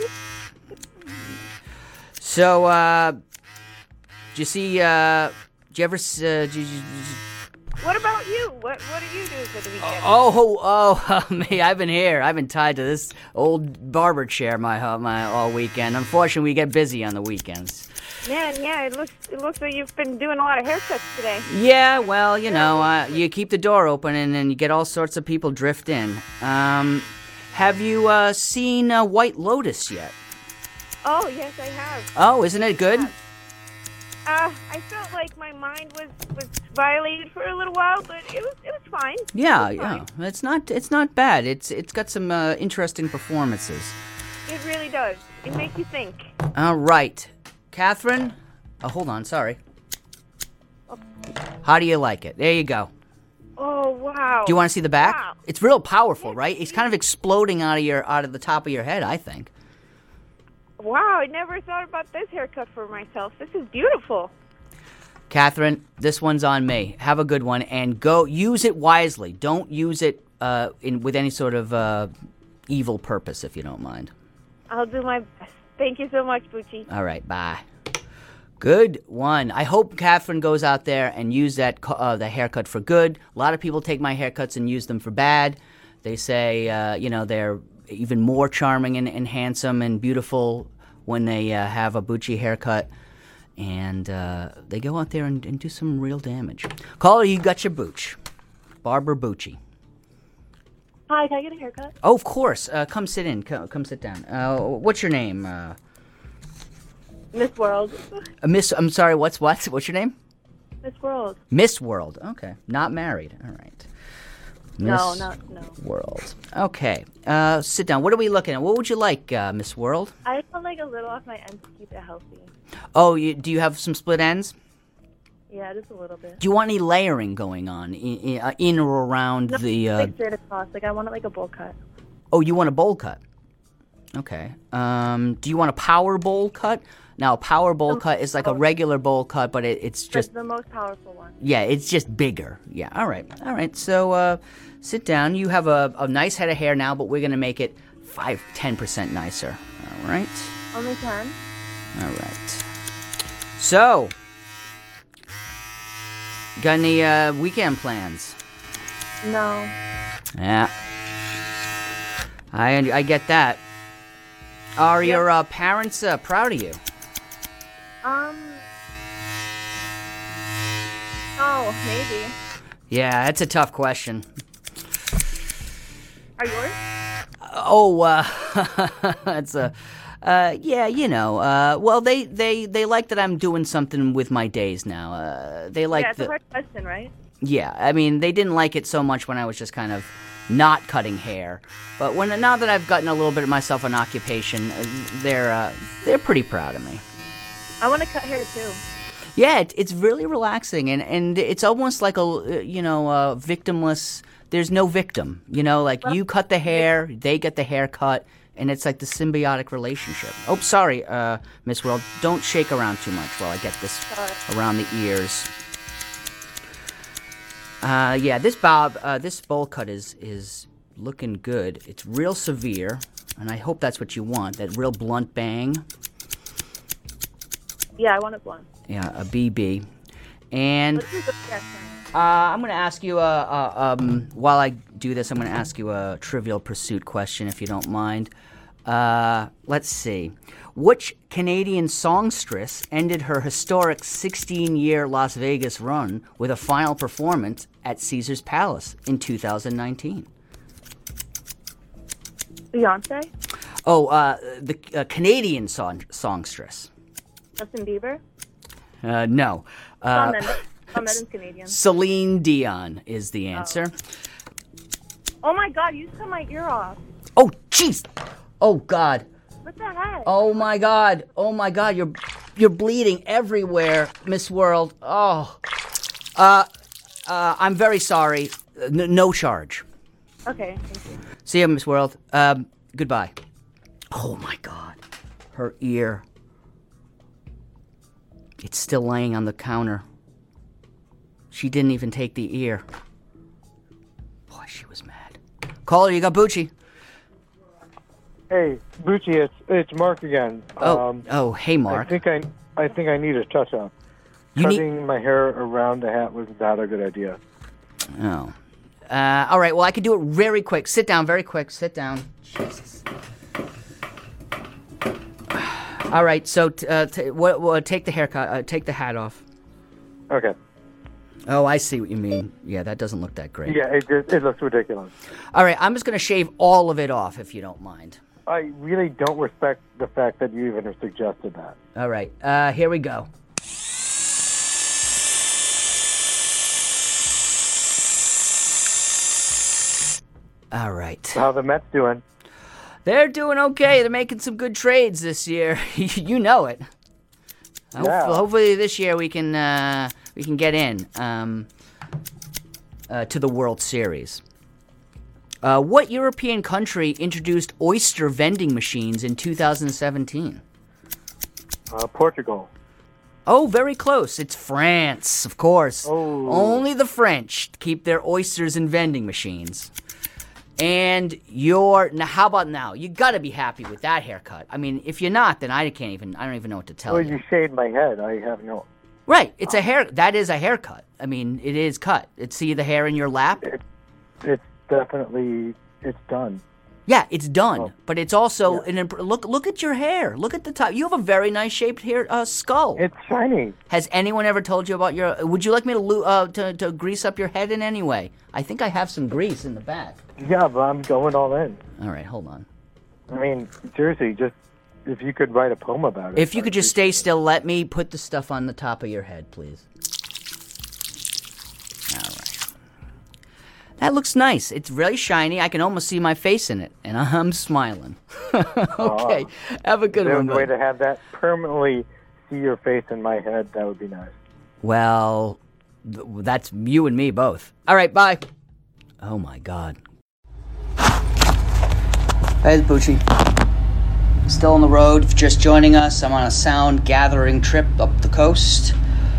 So, uh, did you see, uh, did you ever, s- uh, did you, What about you? What What do you do for the weekend? Oh, oh, oh, me! I've been here. I've been tied to this old barber chair my uh, my all weekend. Unfortunately, we get busy on the weekends. Man, yeah, it looks it looks like you've been doing a lot of haircuts today. Yeah, well, you know, uh, you keep the door open, and then you get all sorts of people drift in. Um, have you uh, seen uh, White Lotus yet? Oh yes, I have. Oh, isn't it good? Uh, I felt like my mind was, was violated for a little while, but it was it was fine. Yeah, It was yeah. It's not it's not bad. It's it's got some uh, interesting performances. fine. It really does. It makes you think. All right, Catherine. Oh, hold on. Sorry. How do you like it? There you go. Oh wow. Do you want to see the back? Wow. It's real powerful, right? It's kind of exploding out of your out of the top of your head, I think. Wow, I never thought about this haircut for myself. This is beautiful. Catherine, this one's on me. Have a good one, and go use it wisely. Don't use it uh, in with any sort of uh, evil purpose, if you don't mind. I'll do my best. Thank you so much, Bucci. All right, bye. Good one. I hope Catherine goes out there and use that co- uh, the haircut for good. A lot of people take my haircuts and use them for bad. They say, uh, you know, they're even more charming and, and handsome and beautiful when they uh, have a Bucci haircut. And uh, they go out there and, and do some real damage. Caller, you got your Booch. Barbara Bucci. Hi, can I get a haircut? Oh, of course. Uh, come sit in. Come, come sit down. Uh, what's your name? Uh, Miss World. uh, Miss, I'm sorry, what's what? What's your name? Miss World. Miss World. Okay. Not married. All right. No, Miss not no. World. Okay. Uh, sit down. What are we looking at? What would you like, uh, Miss World? I just want like a little off my ends to keep it healthy. Oh, you, do you have some split ends? Yeah, just a little bit. Do you want any layering going on in, in, uh, in or around No, the? Uh, like straight across. Like I want it like a bowl cut. oh, you want a bowl cut? Okay. Um, do you want a power bowl cut? Now, a power bowl Um, cut is like a oh. regular bowl cut, but it, it's Just just the most powerful one. yeah, it's just bigger. Yeah. All right. All right. So uh, sit down. You have a, a nice head of hair now, but we're gonna make it five, ten percent nicer. All right. Only ten. All right. So, got any uh, weekend plans? No. Yeah. I I get that. Are Yeah. your uh, parents uh, proud of you? Um. Oh, maybe. Yeah, that's a tough question. Are yours? Oh, uh, that's a, uh, yeah, you know, uh, well, they, they, they like that I'm doing something with my days now. Uh, they like yeah, it's the, a hard question, right? yeah, I mean, they didn't like it so much when I was just kind of not cutting hair, but when now that I've gotten a little bit of myself an occupation, uh, they're, uh, they're pretty proud of me. I want to cut hair too. Yeah, it, it's really relaxing, and, and it's almost like a, uh, you know, uh, victimless. There's no victim, you know, like you cut the hair, they get the haircut, and it's like the symbiotic relationship. Oh, sorry, uh, Miss World, don't shake around too much while I get this Sorry. around the ears. Uh, yeah, this bob, uh, this bowl cut is is looking good. It's real severe, and I hope that's what you want. That real blunt bang. Yeah, I want it blonde. Yeah, a B B, and Let's do the yeah, fine. Uh, I'm going to ask you, uh, uh, um, while I do this, I'm going to ask you a Trivial Pursuit question, if you don't mind. Uh, let's see. Which Canadian songstress ended her historic sixteen-year Las Vegas run with a final performance at Caesars Palace in two thousand nineteen? Beyonce? Oh, uh, the uh, Canadian song- songstress. Justin Bieber? Uh, no. Shawn Uh, Mendes. Shawn Mendes Canadian. Celine Dion is the answer. Oh my god, you just cut my ear off. Oh, jeez. Oh, God. What the heck? Oh, my God. Oh, my God. You're you're bleeding everywhere, Miss World. Oh. Uh, uh, I'm very sorry. N- no charge. Okay, thank you. See you, Miss World. Um, goodbye. Oh, my God. Her ear. It's still laying on the counter. She didn't even take the ear. Boy, she was mad. Caller, you got Bucci. Hey, Bucci, it's it's Mark again. Oh, um, oh, hey, Mark. I think I I think I need a touch up. You Cutting my hair around the hat was not a good idea. Oh. Uh, all right, well, I could do it very quick. Sit down, very quick. Sit down. Jesus. All right, so t- uh, t- what, what, take the haircut, uh, take the hat off. Okay. Oh, I see what you mean. Yeah, that doesn't look that great. Yeah, it just, it looks ridiculous. All right, I'm just going to shave all of it off, if you don't mind. I really don't respect the fact that you even suggested that. All right, uh, here we go. All right. How the Mets doing? They're doing okay. They're making some good trades this year. You know it. Yeah. Hopefully, hopefully this year we can uh, we can get in um, uh, to the World Series. Uh, what European country introduced oyster vending machines in two thousand seventeen? Uh, Portugal. Oh, very close. It's France, of course. Oh. Only the French keep their oysters in vending machines. And you're now. How about now? You got to be happy with that haircut. I mean, if you're not, then I can't even. I don't even know what to tell Well, you. you shaved my head. I have no. Right, it's a hair. That is a haircut. I mean, it is cut. It's see the hair in your lap. It, it's definitely it's done. Yeah, it's done. Oh. But it's also an imp- look. Look at your hair. Look at the top. You have a very nice shaped hair uh, skull. It's shiny. Has anyone ever told you about your? Would you like me to lo- uh, to to grease up your head in any way? I think I have some grease in the back. Yeah, but I'm going all in. All right, hold on. I mean, seriously, just if you could write a poem about it. If you could just stay still, let me put the stuff on the top of your head, please. All right. That looks nice. It's really shiny. I can almost see my face in it, and I'm smiling. Okay, have a good There's one. a way bud. to have that permanently see your face in my head. That would be nice. Well, th- that's you and me both. All right, bye. Oh, my God. Hey, it's Bucci. Still on the road. If you're just joining us, I'm on a sound gathering trip up the coast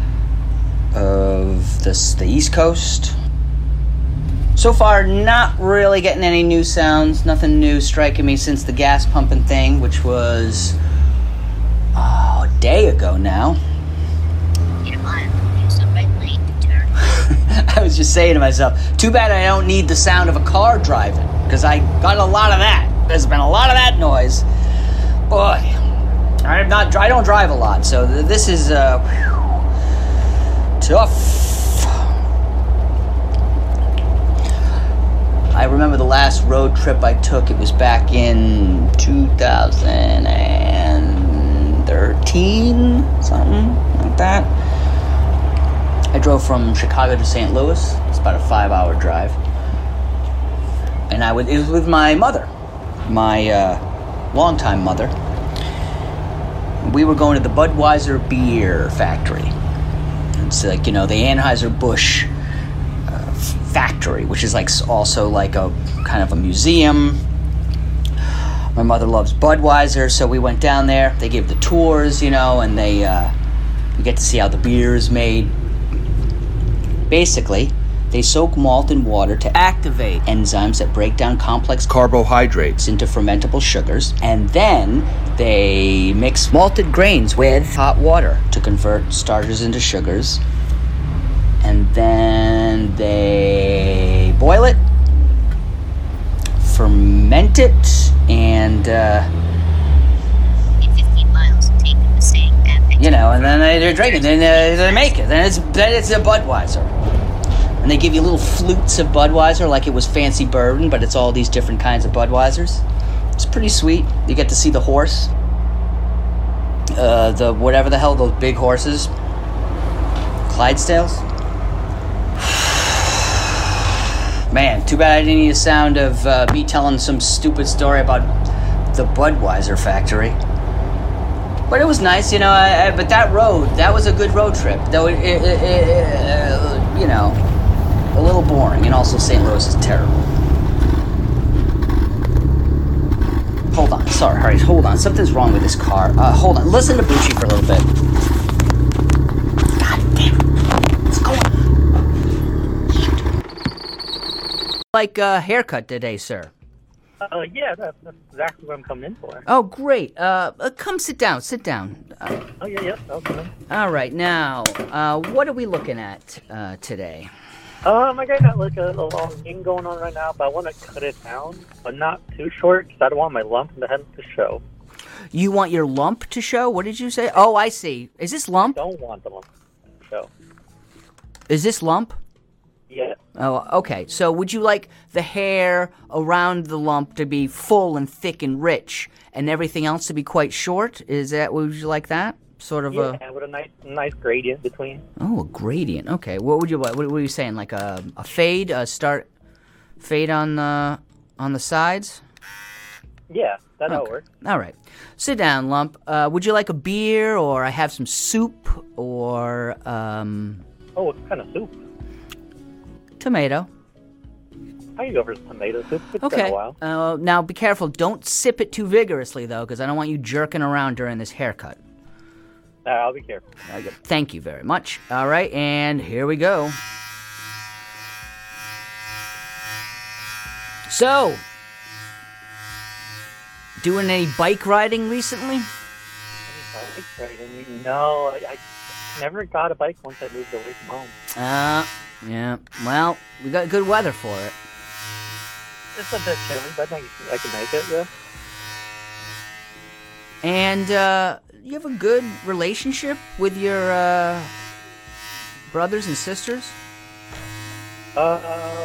of this, the East Coast. So far, not really getting any new sounds. Nothing new striking me since the gas pumping thing, which was oh, a day ago now. I was just saying to myself, too bad I don't need the sound of a car driving, because I got a lot of that. There's been a lot of that noise. Boy, I'm not. I don't drive a lot, so th- this is uh, tough. I remember the last road trip I took. It was back in two thousand thirteen, something like that. I drove from Chicago to Saint Louis. It's about a five-hour drive, and I was it was with my mother, my uh, longtime mother. We were going to the Budweiser beer factory. It's like, you know, the Anheuser-Busch uh, factory, which is like also like a kind of a museum. My mother loves Budweiser, so we went down there. They gave the tours, you know, and they uh, you get to see how the beer is made. Basically, they soak malt in water to activate enzymes that break down complex carbohydrates into fermentable sugars, and then they mix malted grains with hot water to convert starches into sugars, and then they boil it, ferment it, and uh, fifteen miles, take the same and you know, and then they, they're drinking. Then uh, they make it. Then it's then it's a Budweiser, and they give you little flutes of Budweiser, like it was fancy bourbon, but it's all these different kinds of Budweisers. It's pretty sweet. You get to see the horse, uh, the whatever the hell those big horses, Clydesdales. Man, too bad I didn't need a sound of uh, me telling some stupid story about the Budweiser factory. But it was nice, you know. I, I, but that road, that was a good road trip. Though it, it, it, it uh, you know, a little boring, and also Saint Louis is terrible. Hold on, sorry, hurry, hold on. Something's wrong with this car. Uh, hold on, listen to Bucci for a little bit. God damn it, what's going on? Like a haircut today, sir. Uh, yeah, that's, that's exactly what I'm coming in for. Oh, great. Uh, uh come sit down, sit down. Uh, oh, yeah, yeah, okay. All right, now, uh, what are we looking at uh, today? Um, I got like a, a long thing going on right now, but I want to cut it down, but not too short, because I don't want my lump in the head to show. You want your lump to show? What did you say? Oh, I see. Is this lump? I don't want the lump to show. Is this lump? Yeah. Oh, okay. So would you like the hair around the lump to be full and thick and rich, and everything else to be quite short? Is that, would you like that? Sort of yeah, a... with a nice nice gradient between. Oh, a gradient. Okay. What would you like? What were you saying? Like a, a fade? A start fade on the on the sides? Yeah, that'll okay. work. All right. Sit down, lump. Uh, would you like a beer, or I have some soup, or um? Oh, what kind of soup? Tomato. I can go for some tomato soup. It's okay. been a while. Uh, now be careful. Don't sip it too vigorously, though, because I don't want you jerking around during this haircut. Uh, I'll be careful. Uh, thank you very much. All right, and here we go. So, doing any bike riding recently? Any bike riding? No, I, I never got a bike once I moved away from home. Uh, yeah. Well, we got good weather for it. It's a bit chilly, but I think I can make it, yeah. And, uh, you have a good relationship with your, uh, brothers and sisters? Uh,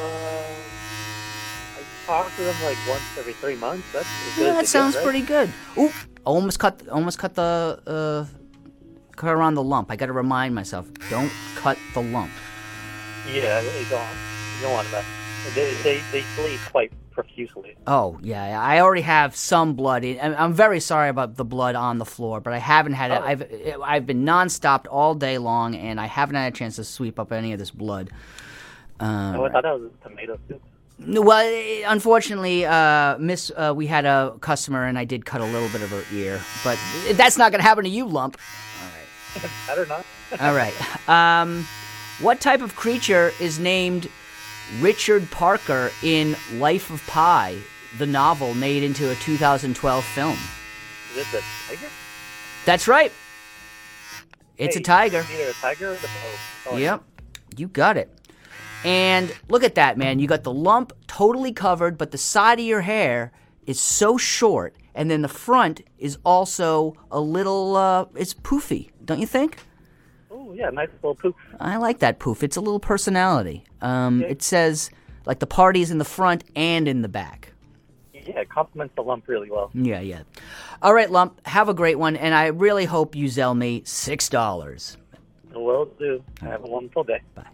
I talk to them like once every three months. That's as good Yeah, as that it sounds gets, right? pretty good. Ooh, almost cut, almost cut the, uh, cut around the lump. I gotta remind myself, don't cut the lump. Yeah, you don't, you don't want that. They, they, they bleed quite profusely. Oh, yeah, I already have some blood. In, I'm very sorry about the blood on the floor, but I haven't had it. Oh. I've I've been nonstop all day long, and I haven't had a chance to sweep up any of this blood. Uh, Oh, I thought that was tomato soup. No, well, eh, unfortunately, uh, Miss, uh, we had a customer, and I did cut a little bit of her ear, but that's not going to happen to you, lump. All right. Better not. All right. Um, what type of creature is named Richard Parker in Life of Pi, the novel made into a two thousand twelve film? Is it the tiger? That's right. It's Hey, a tiger. it's either a tiger or the bow. Yep. You got it. And look at that, man. You got the lump totally covered, but the side of your hair is so short, and then the front is also a little, uh, it's poofy, don't you think? Oh, yeah, nice little poof. I like that poof. It's a little personality. Um, Okay. It says, like, the party's in the front and in the back. Yeah, it complements the lump really well. Yeah, yeah. All right, lump, have a great one, and I really hope you sell me six dollars. Will do. Have a wonderful day. Bye.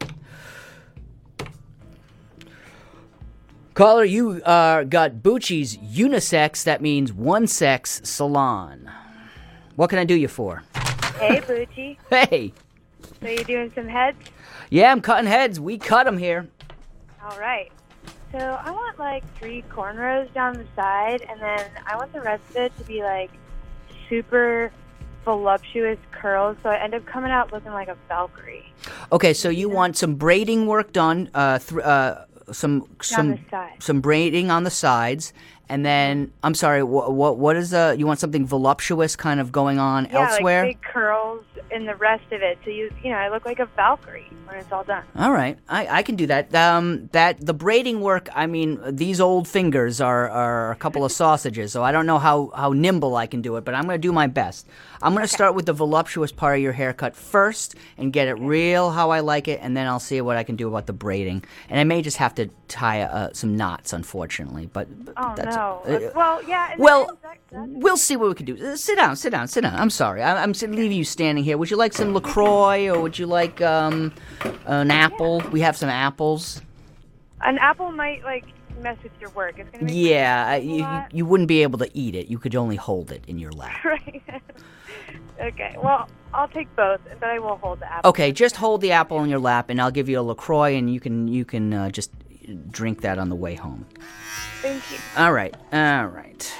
Caller, you uh, got Bucci's unisex, that means one-sex salon. What can I do you for? Hey, Bucci. Hey. So you're doing some heads? Yeah, I'm cutting heads. We cut them here. All right. So I want like three cornrows down the side, and then I want the rest of it to be like super voluptuous curls, so I end up coming out looking like a Valkyrie. Okay, so you want some braiding work done, uh, th- uh, some some the side. some braiding on the sides, And then, I'm sorry, what what, what is uh you want something voluptuous kind of going on Yeah, elsewhere? like big curls in the rest of it. So you, you know, I look like a Valkyrie when it's all done. All right, I, I can do that. Um, that the braiding work. I mean, these old fingers are, are a couple of sausages, so I don't know how, how nimble I can do it, but I'm going to do my best. I'm going to start with the voluptuous part of your haircut first and get it real how I like it, and then I'll see what I can do about the braiding. And I may just have to tie uh, some knots, unfortunately. But, but Oh that's, no. uh, well, yeah. in the well, end, that- that's- we'll see what we can do. Uh, sit down, sit down, sit down. I'm sorry. I, I'm leaving you standing here. Would you like some LaCroix, or would you like um, an apple? We have some apples. an apple might like mess with your work. It's gonna. Make Yeah, I- a you, you lot. you wouldn't be able to eat it. You could only hold it in your lap. Right. Okay. Well, I'll take both, but I will hold the apple. Okay, just hold the apple in your lap, and I'll give you a LaCroix, and you can you can uh, just drink that on the way home. Thank you. All right, all right.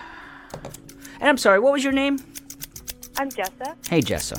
And I'm sorry, what was your name? I'm Jessa. Hey, Jessa.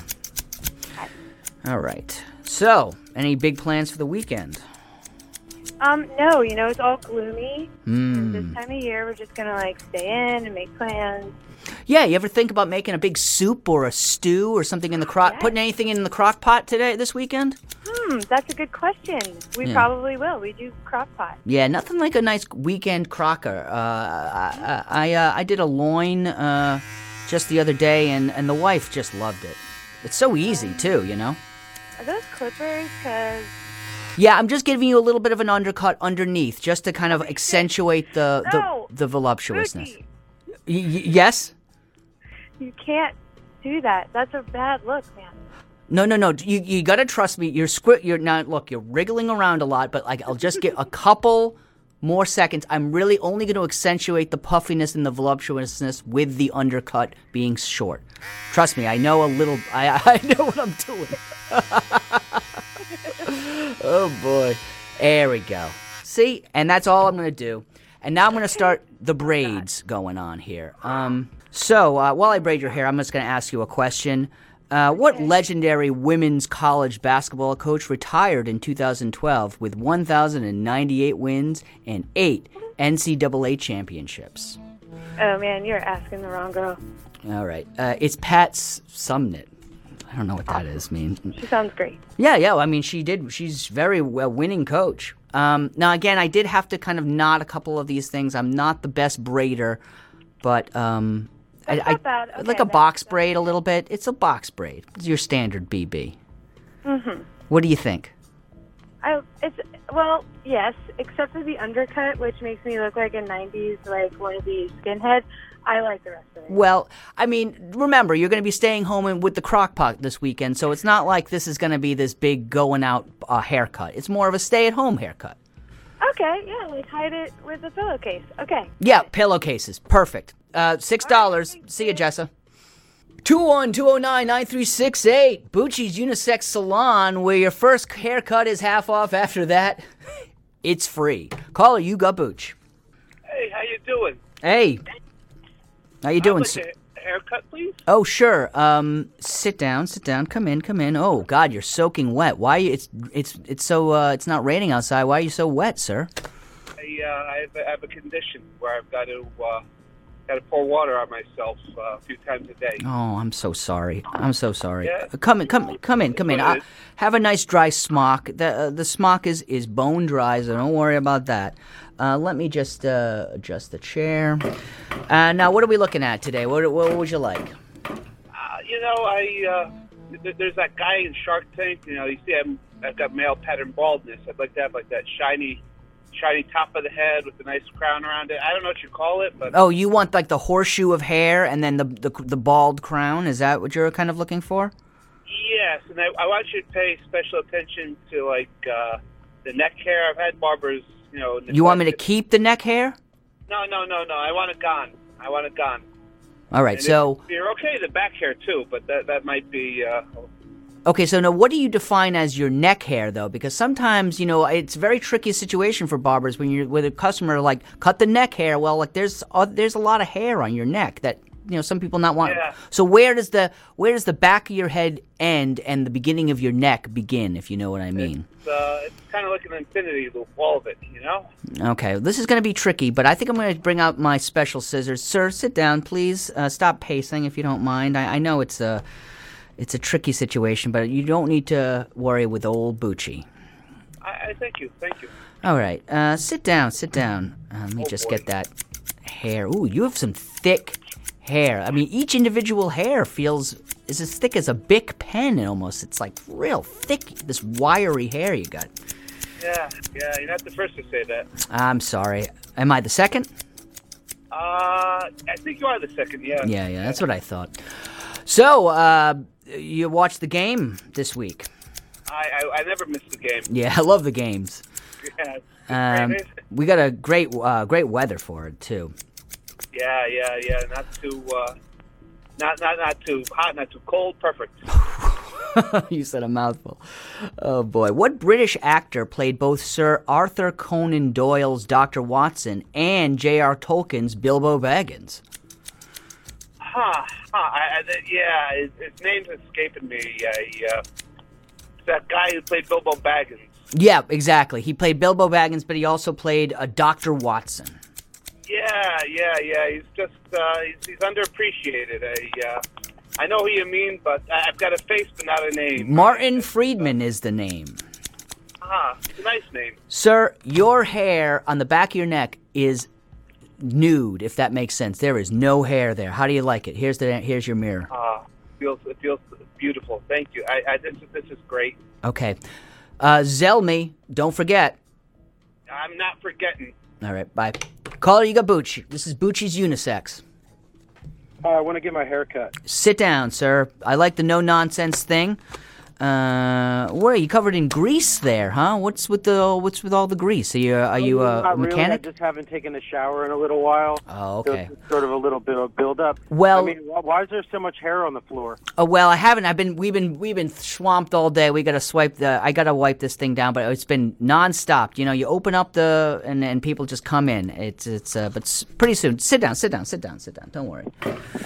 All right. So, any big plans for the weekend? Um, no, you know, it's all gloomy. Hmm. This time of year, we're just gonna like stay in and make plans. Yeah, you ever think about making a big soup or a stew or something in the crock? Putting anything in the crock pot today, this weekend? Hmm, that's a good question. We Yeah. probably will. We do crock pot. Yeah, nothing like a nice weekend crocker. Uh, I I, uh, I did a loin uh, just the other day, and, and the wife just loved it. It's so easy, too, you know? Are those clippers? Cause Yeah, I'm just giving you a little bit of an undercut underneath, just to kind of accentuate the the, No! the voluptuousness. Booty, Y- y- yes? you can't do that. That's a bad look, man. No, no, no. You you gotta trust me. You're squi- You're not. Look, you're wriggling around a lot, but like I'll just get a couple more seconds. I'm really only going to accentuate the puffiness and the voluptuousness with the undercut being short. Trust me. I know a little. I I know what I'm doing. Oh boy. There we go. See, and that's all I'm going to do. And now I'm going to start the braids going on here. Um. So uh, while I braid your hair, I'm just going to ask you a question. Uh, what legendary women's college basketball coach retired in two thousand twelve with one thousand ninety-eight wins and eight N C double A championships? Oh man, you're asking the wrong girl. All right. Uh, it's Pat Sumnett. I don't know what that is. Mean. She sounds great. Yeah, yeah. I mean, she did. She's very well winning coach. Um, now, again, I did have to kind of knot a couple of these things. I'm not the best braider, but um, I, That's I not bad. Okay, like a that's- box braid a little bit. It's a box braid. It's your standard B B. Mm-hmm. What do you think? I it's well, yes, except for the undercut, which makes me look like a nineties like one of these skinhead. I like the rest of it. Well, I mean, remember, you're going to be staying home and with the crock pot this weekend, so it's not like this is going to be this big going out uh, haircut. It's more of a stay-at-home haircut. Okay, yeah, like hide it with a pillowcase. Okay. Yeah, pillowcases. Perfect. Uh, six dollars. See you, Jessa. two one two oh nine nine three six eight. Bucci's Unisex Salon, where your first haircut is half off. After that, it's free. Caller, you got Booch. Hey, how you doing? Hey. How you doing, I'd sir? like a haircut, please. Oh, sure. Um, sit down, sit down. Come in, come in. Oh, God, you're soaking wet. Why? You, it's it's it's so uh, it's not raining outside. Why are you so wet, sir? I, uh, I, have, a, I have a condition where I've got to uh, got to pour water on myself uh, a few times a day. Oh, I'm so sorry. I'm so sorry. Yeah. Uh, Come in, come, come in, come in. What it Uh, is. have a nice dry smock. The uh, the smock is is bone dry, so don't worry about that. Uh, let me just uh, adjust the chair. Uh, now, what are we looking at today? What what would you like? Uh, you know, I uh, th- there's that guy in Shark Tank. You know, you see, I'm, I've got male pattern baldness. I'd like to have like that shiny, shiny top of the head with a nice crown around it. I don't know what you call it, but Oh, you want like the horseshoe of hair and then the the, the bald crown? Is that what you're kind of looking for? yes, and I, I want you to pay special attention to like uh, the neck hair. I've had barbers, you know. You want me to keep the neck hair? No, no, no, no. I want it gone. I want it gone. All right, And so if you're okay, the back hair too, but that that might be. Uh, okay, so now what do you define as your neck hair though? Because sometimes, you know, it's a very tricky situation for barbers when you're with a customer like cut the neck hair. Well, like there's uh, there's a lot of hair on your neck that you know, some people not want. Yeah. So where does the where does the back of your head end and the beginning of your neck begin, if you know what I mean? It's, uh, it's kind of like an infinity loop, all of it, you know? Okay, this is going to be tricky, but I think I'm going to bring out my special scissors. Sir, sit down, please. Uh, stop pacing, if you don't mind. I, I know it's a it's a tricky situation, but you don't need to worry with old Bucci. I, I thank you, thank you. All right, uh, sit down, sit down. Uh, let me Oh, just boy. get that hair. Ooh, you have some thick hair. I mean, each individual hair feels is as thick as a Bic pen almost. It's like real thick, this wiry hair you got. Yeah, yeah, you're not the first to say that. I'm sorry. Am I the second? Uh, I think you are the second, yeah. Yeah, yeah, that's what I thought. So, uh, you watched the game this week. I, I, I never miss the game. Yeah, I love the games. Yeah, it's Um, great. we got a great, uh, great weather for it too. Yeah, yeah, yeah. Not too, uh, not not not too hot, not too cold. Perfect. You said a mouthful. Oh boy, what British actor played both Sir Arthur Conan Doyle's Doctor Watson and J R Tolkien's Bilbo Baggins? Huh? Huh? I, I, yeah, his, his name's escaping me. I, uh, that guy who played Bilbo Baggins. Yeah, exactly. He played Bilbo Baggins, but he also played a Doctor Watson. Yeah, yeah, yeah. He's just uh, he's, he's underappreciated. I uh, I know who you mean, but I- I've got a face but not a name. Martin Friedman is the name. Ah, it's a nice name. Sir, your hair on the back of your neck is nude, if that makes sense. There is no hair there. How do you like it? Here's the here's your mirror. Ah, feels it feels beautiful. Thank you. I, I this is this is great. Okay. Uh, Zelmy, don't forget. I'm not forgetting. All right, bye. Caller, you got Booch. This is Bucci's Unisex. Uh, I want to get my hair cut. Sit down, sir. I like the no-nonsense thing. Uh, what are you covered in grease there, huh? What's with the what's with all the grease? Are you are you a Not really. mechanic? I just haven't taken a shower in a little while. Oh, So okay. it's sort of a little bit of build-up. Well- I mean, wh- why is there so much hair on the floor? Oh well, I haven't. I've been. We've been. We've been swamped all day. We gotta swipe the. I gotta wipe this thing down, but it's been nonstop. You know, you open up the and and people just come in. It's it's. Uh, but s- pretty soon. Sit down. Sit down. Sit down. Sit down. Don't worry.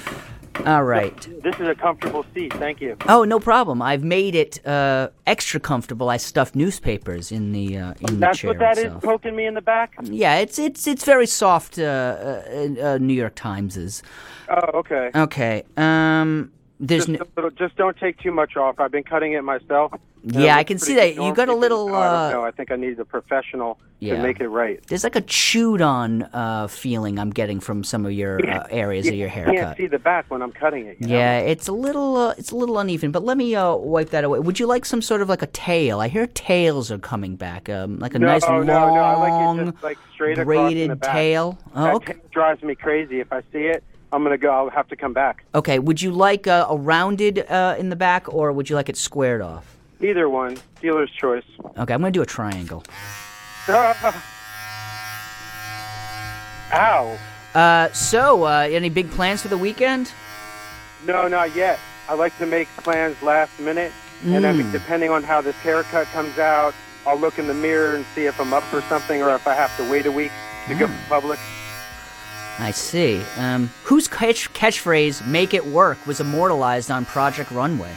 All right. This is a comfortable seat. Thank you. Oh, no problem. I've made it uh, extra comfortable. I stuffed newspapers in the uh, in the That's chair what that is, itself. poking me in the back? Yeah, it's it's it's very soft. Uh, uh, uh, New York Times is. Oh, okay. Okay. Um. There's just, no. a little, just don't take too much off. I've been cutting it myself. and it Yeah, I looks can see pretty that. You good got a normally, but little, I uh, don't know. I think I need a professional Yeah. to make it right. There's like a chewed on uh, feeling I'm getting from some of your uh, areas of your You haircut. can't see the back when I'm cutting it. You know? Yeah, it's a little uh, it's a little uneven, but let me uh, wipe that away. Would you like some sort of like a tail? I hear tails are coming back, um, like a no, nice no, long no. I like it just like straight across in braided the back. tail. Oh, That okay. tail drives me crazy. If I see it, I'm gonna go. I'll have to come back. Okay, would you like uh, a rounded uh, in the back, or would you like it squared off? Either one, dealer's choice. Okay, I'm going to do a triangle. Ow. Uh, so, uh, any big plans for the weekend? No, not yet. I like to make plans last minute, and then Mm. depending on how this haircut comes out, I'll look in the mirror and see if I'm up for something or if I have to wait a week to go Mm. public. I see. Um, whose catch- catchphrase, make it work, was immortalized on Project Runway?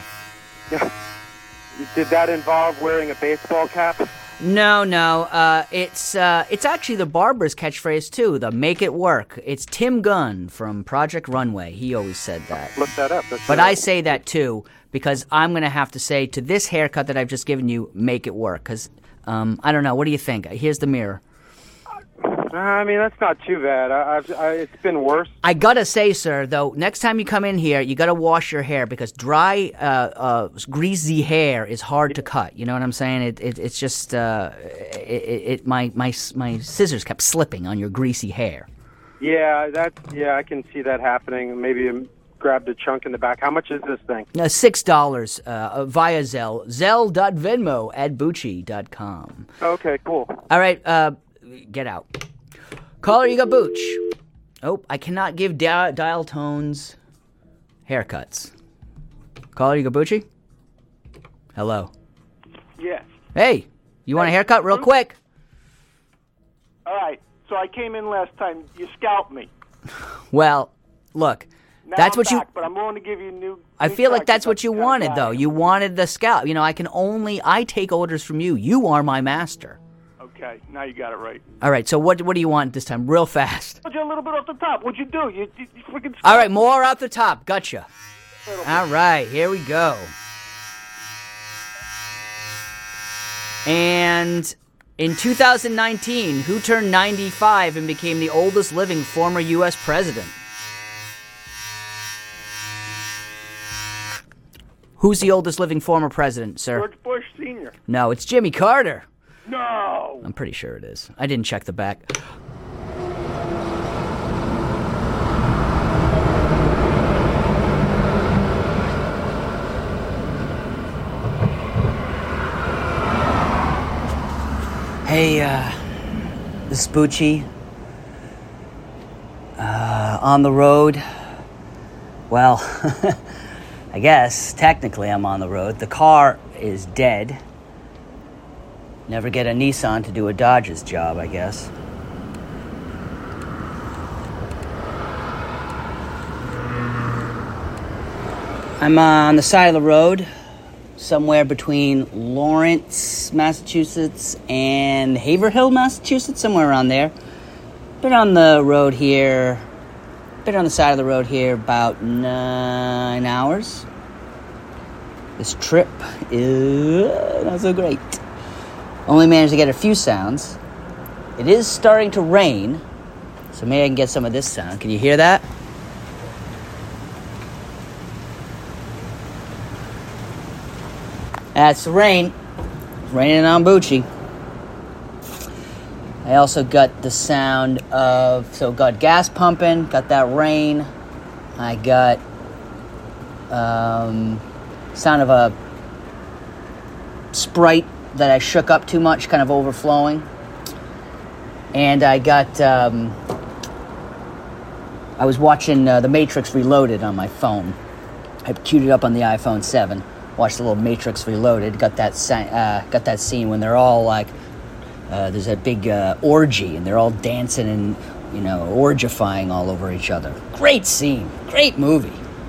Did that involve wearing a baseball cap? No, no. Uh, it's uh, it's actually the barber's catchphrase, too, the make it work. It's Tim Gunn from Project Runway. He always said that. Look that up. That's But right. I say that, too, because I'm going to have to say to this haircut that I've just given you, make it work. Because, um, I don't know. What do you think? Here's the mirror. I mean, that's not too bad. I, I've, I, it's been worse. I gotta say, sir, though, next time you come in here, you gotta wash your hair because dry, uh, uh, greasy hair is hard to cut. You know what I'm saying? It, it it's just, uh, it, it, it my my my scissors kept slipping on your greasy hair. Yeah, that. Yeah, I can see that happening. Maybe I grabbed a chunk in the back. How much is this thing? Uh, Six dollars uh, via Zelle, Zelle.venmo at Bucci dot com. Okay, cool. All right, uh, get out. Caller, you got Booch. Oh, I cannot give dia- dial tones haircuts. Caller, you got Bucci? Hello. Yes. Hey, you want a haircut real quick? All right. So I came in last time. You scalped me. Well, look, Now That's I'm what you- back, But I'm willing to give you new. I new feel like tactics. that's what you wanted, though. You wanted the scalp. You know, I can only I take orders from you. You are my master. Okay, now you got it right. All right. So what what do you want this time? Real fast. Told you a little bit off the top. What'd you do? You, you, you freaking. All right. More off the top. Gotcha. All right. Here we go. And in two thousand nineteen, who turned ninety-five and became the oldest living former U S president? Who's the oldest living former president, sir? George Bush Senior No, it's Jimmy Carter. No. I'm pretty sure it is. I didn't check the back. Hey, uh, this is Bucci. Uh, on the road. Well, I guess technically I'm on the road. The car is dead. Never get a Nissan to do a Dodge's job, I guess. I'm uh, on the side of the road, somewhere between Lawrence, Massachusetts, and Haverhill, Massachusetts, somewhere around there. Been on the road here, been on the side of the road here about nine hours. This trip is not so great. Only managed to get a few sounds. It is starting to rain, so maybe I can get some of this sound. Can you hear that? That's the rain. It's raining on Bucci. I also got the sound of, so got gas pumping, got that rain. I got um, sound of a Sprite that I shook up too much, kind of overflowing. And I got, um, I was watching uh, The Matrix Reloaded on my phone. I queued it up on the iPhone seven. Watched the little Matrix Reloaded. Got that, uh, got that scene when they're all like, uh, there's a big uh, orgy and they're all dancing and, you know, orgifying all over each other. Great scene. Great movie.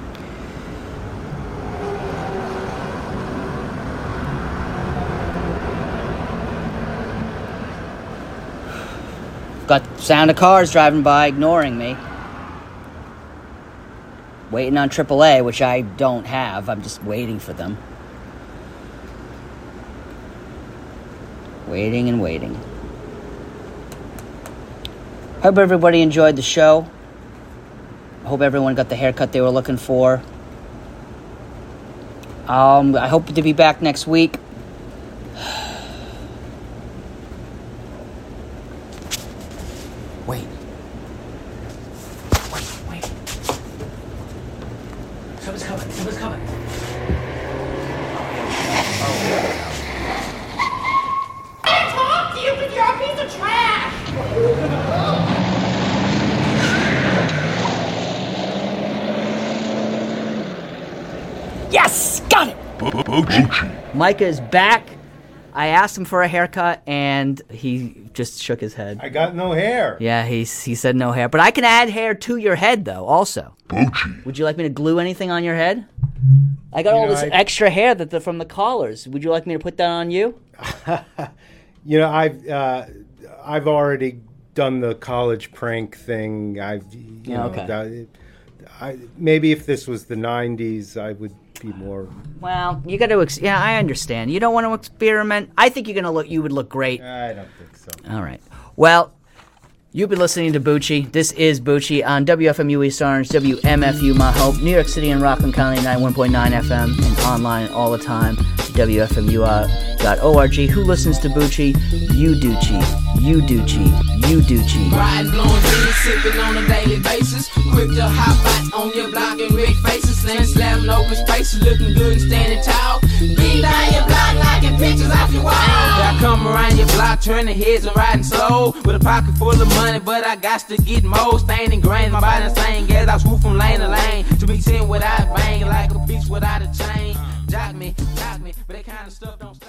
Got the sound of cars driving by, ignoring me. Waiting on triple A, which I don't have. I'm just waiting for them. Waiting and waiting. Hope everybody enjoyed the show. Hope everyone got the haircut they were looking for. Um, I hope to be back next week. Wait. Wait, wait. Someone's coming. Someone's coming. I talk to you because you're a piece of trash. Yes! Got it! Bucci. Micah is back. I asked him for a haircut, and he just shook his head. I got no hair. Yeah, he he said no hair. But I can add hair to your head, though, also. Bucci. Would you like me to glue anything on your head? I got You all know, this I- extra hair that the, from the collars. Would you like me to put that on you? You know, I've uh, I've already done the college prank thing. I've you Yeah, know, okay. I, I, maybe if this was the nineties, I would be more. Well, you got to. Ex- yeah, I understand. You don't want to experiment. I think you're gonna look. You would look great. I don't think so. All right. Well, you've been listening to Bucci. This is Bucci on W F M U East Orange, W M F U My Hope, New York City and Rockland County, ninety-one point nine F M, and online all the time, W F M U dot org. Who listens to Bucci? You do cheat. You do cheat. You do cheat. Riding, blowing beans, sipping on a daily basis. Quick to hop out on your block and red faces. Slam, slamming open spaces, looking good and standing tall. Beat down your block, knocking pictures off your wall. I come around your block, turning heads and riding slow. With a pocket full of money, but I got to get more. Staining grains, my body insane. Gas, I swoop from lane to lane. To be seen without banging like a beach without a chain. Jock me, jock me, but that kind of stuff don't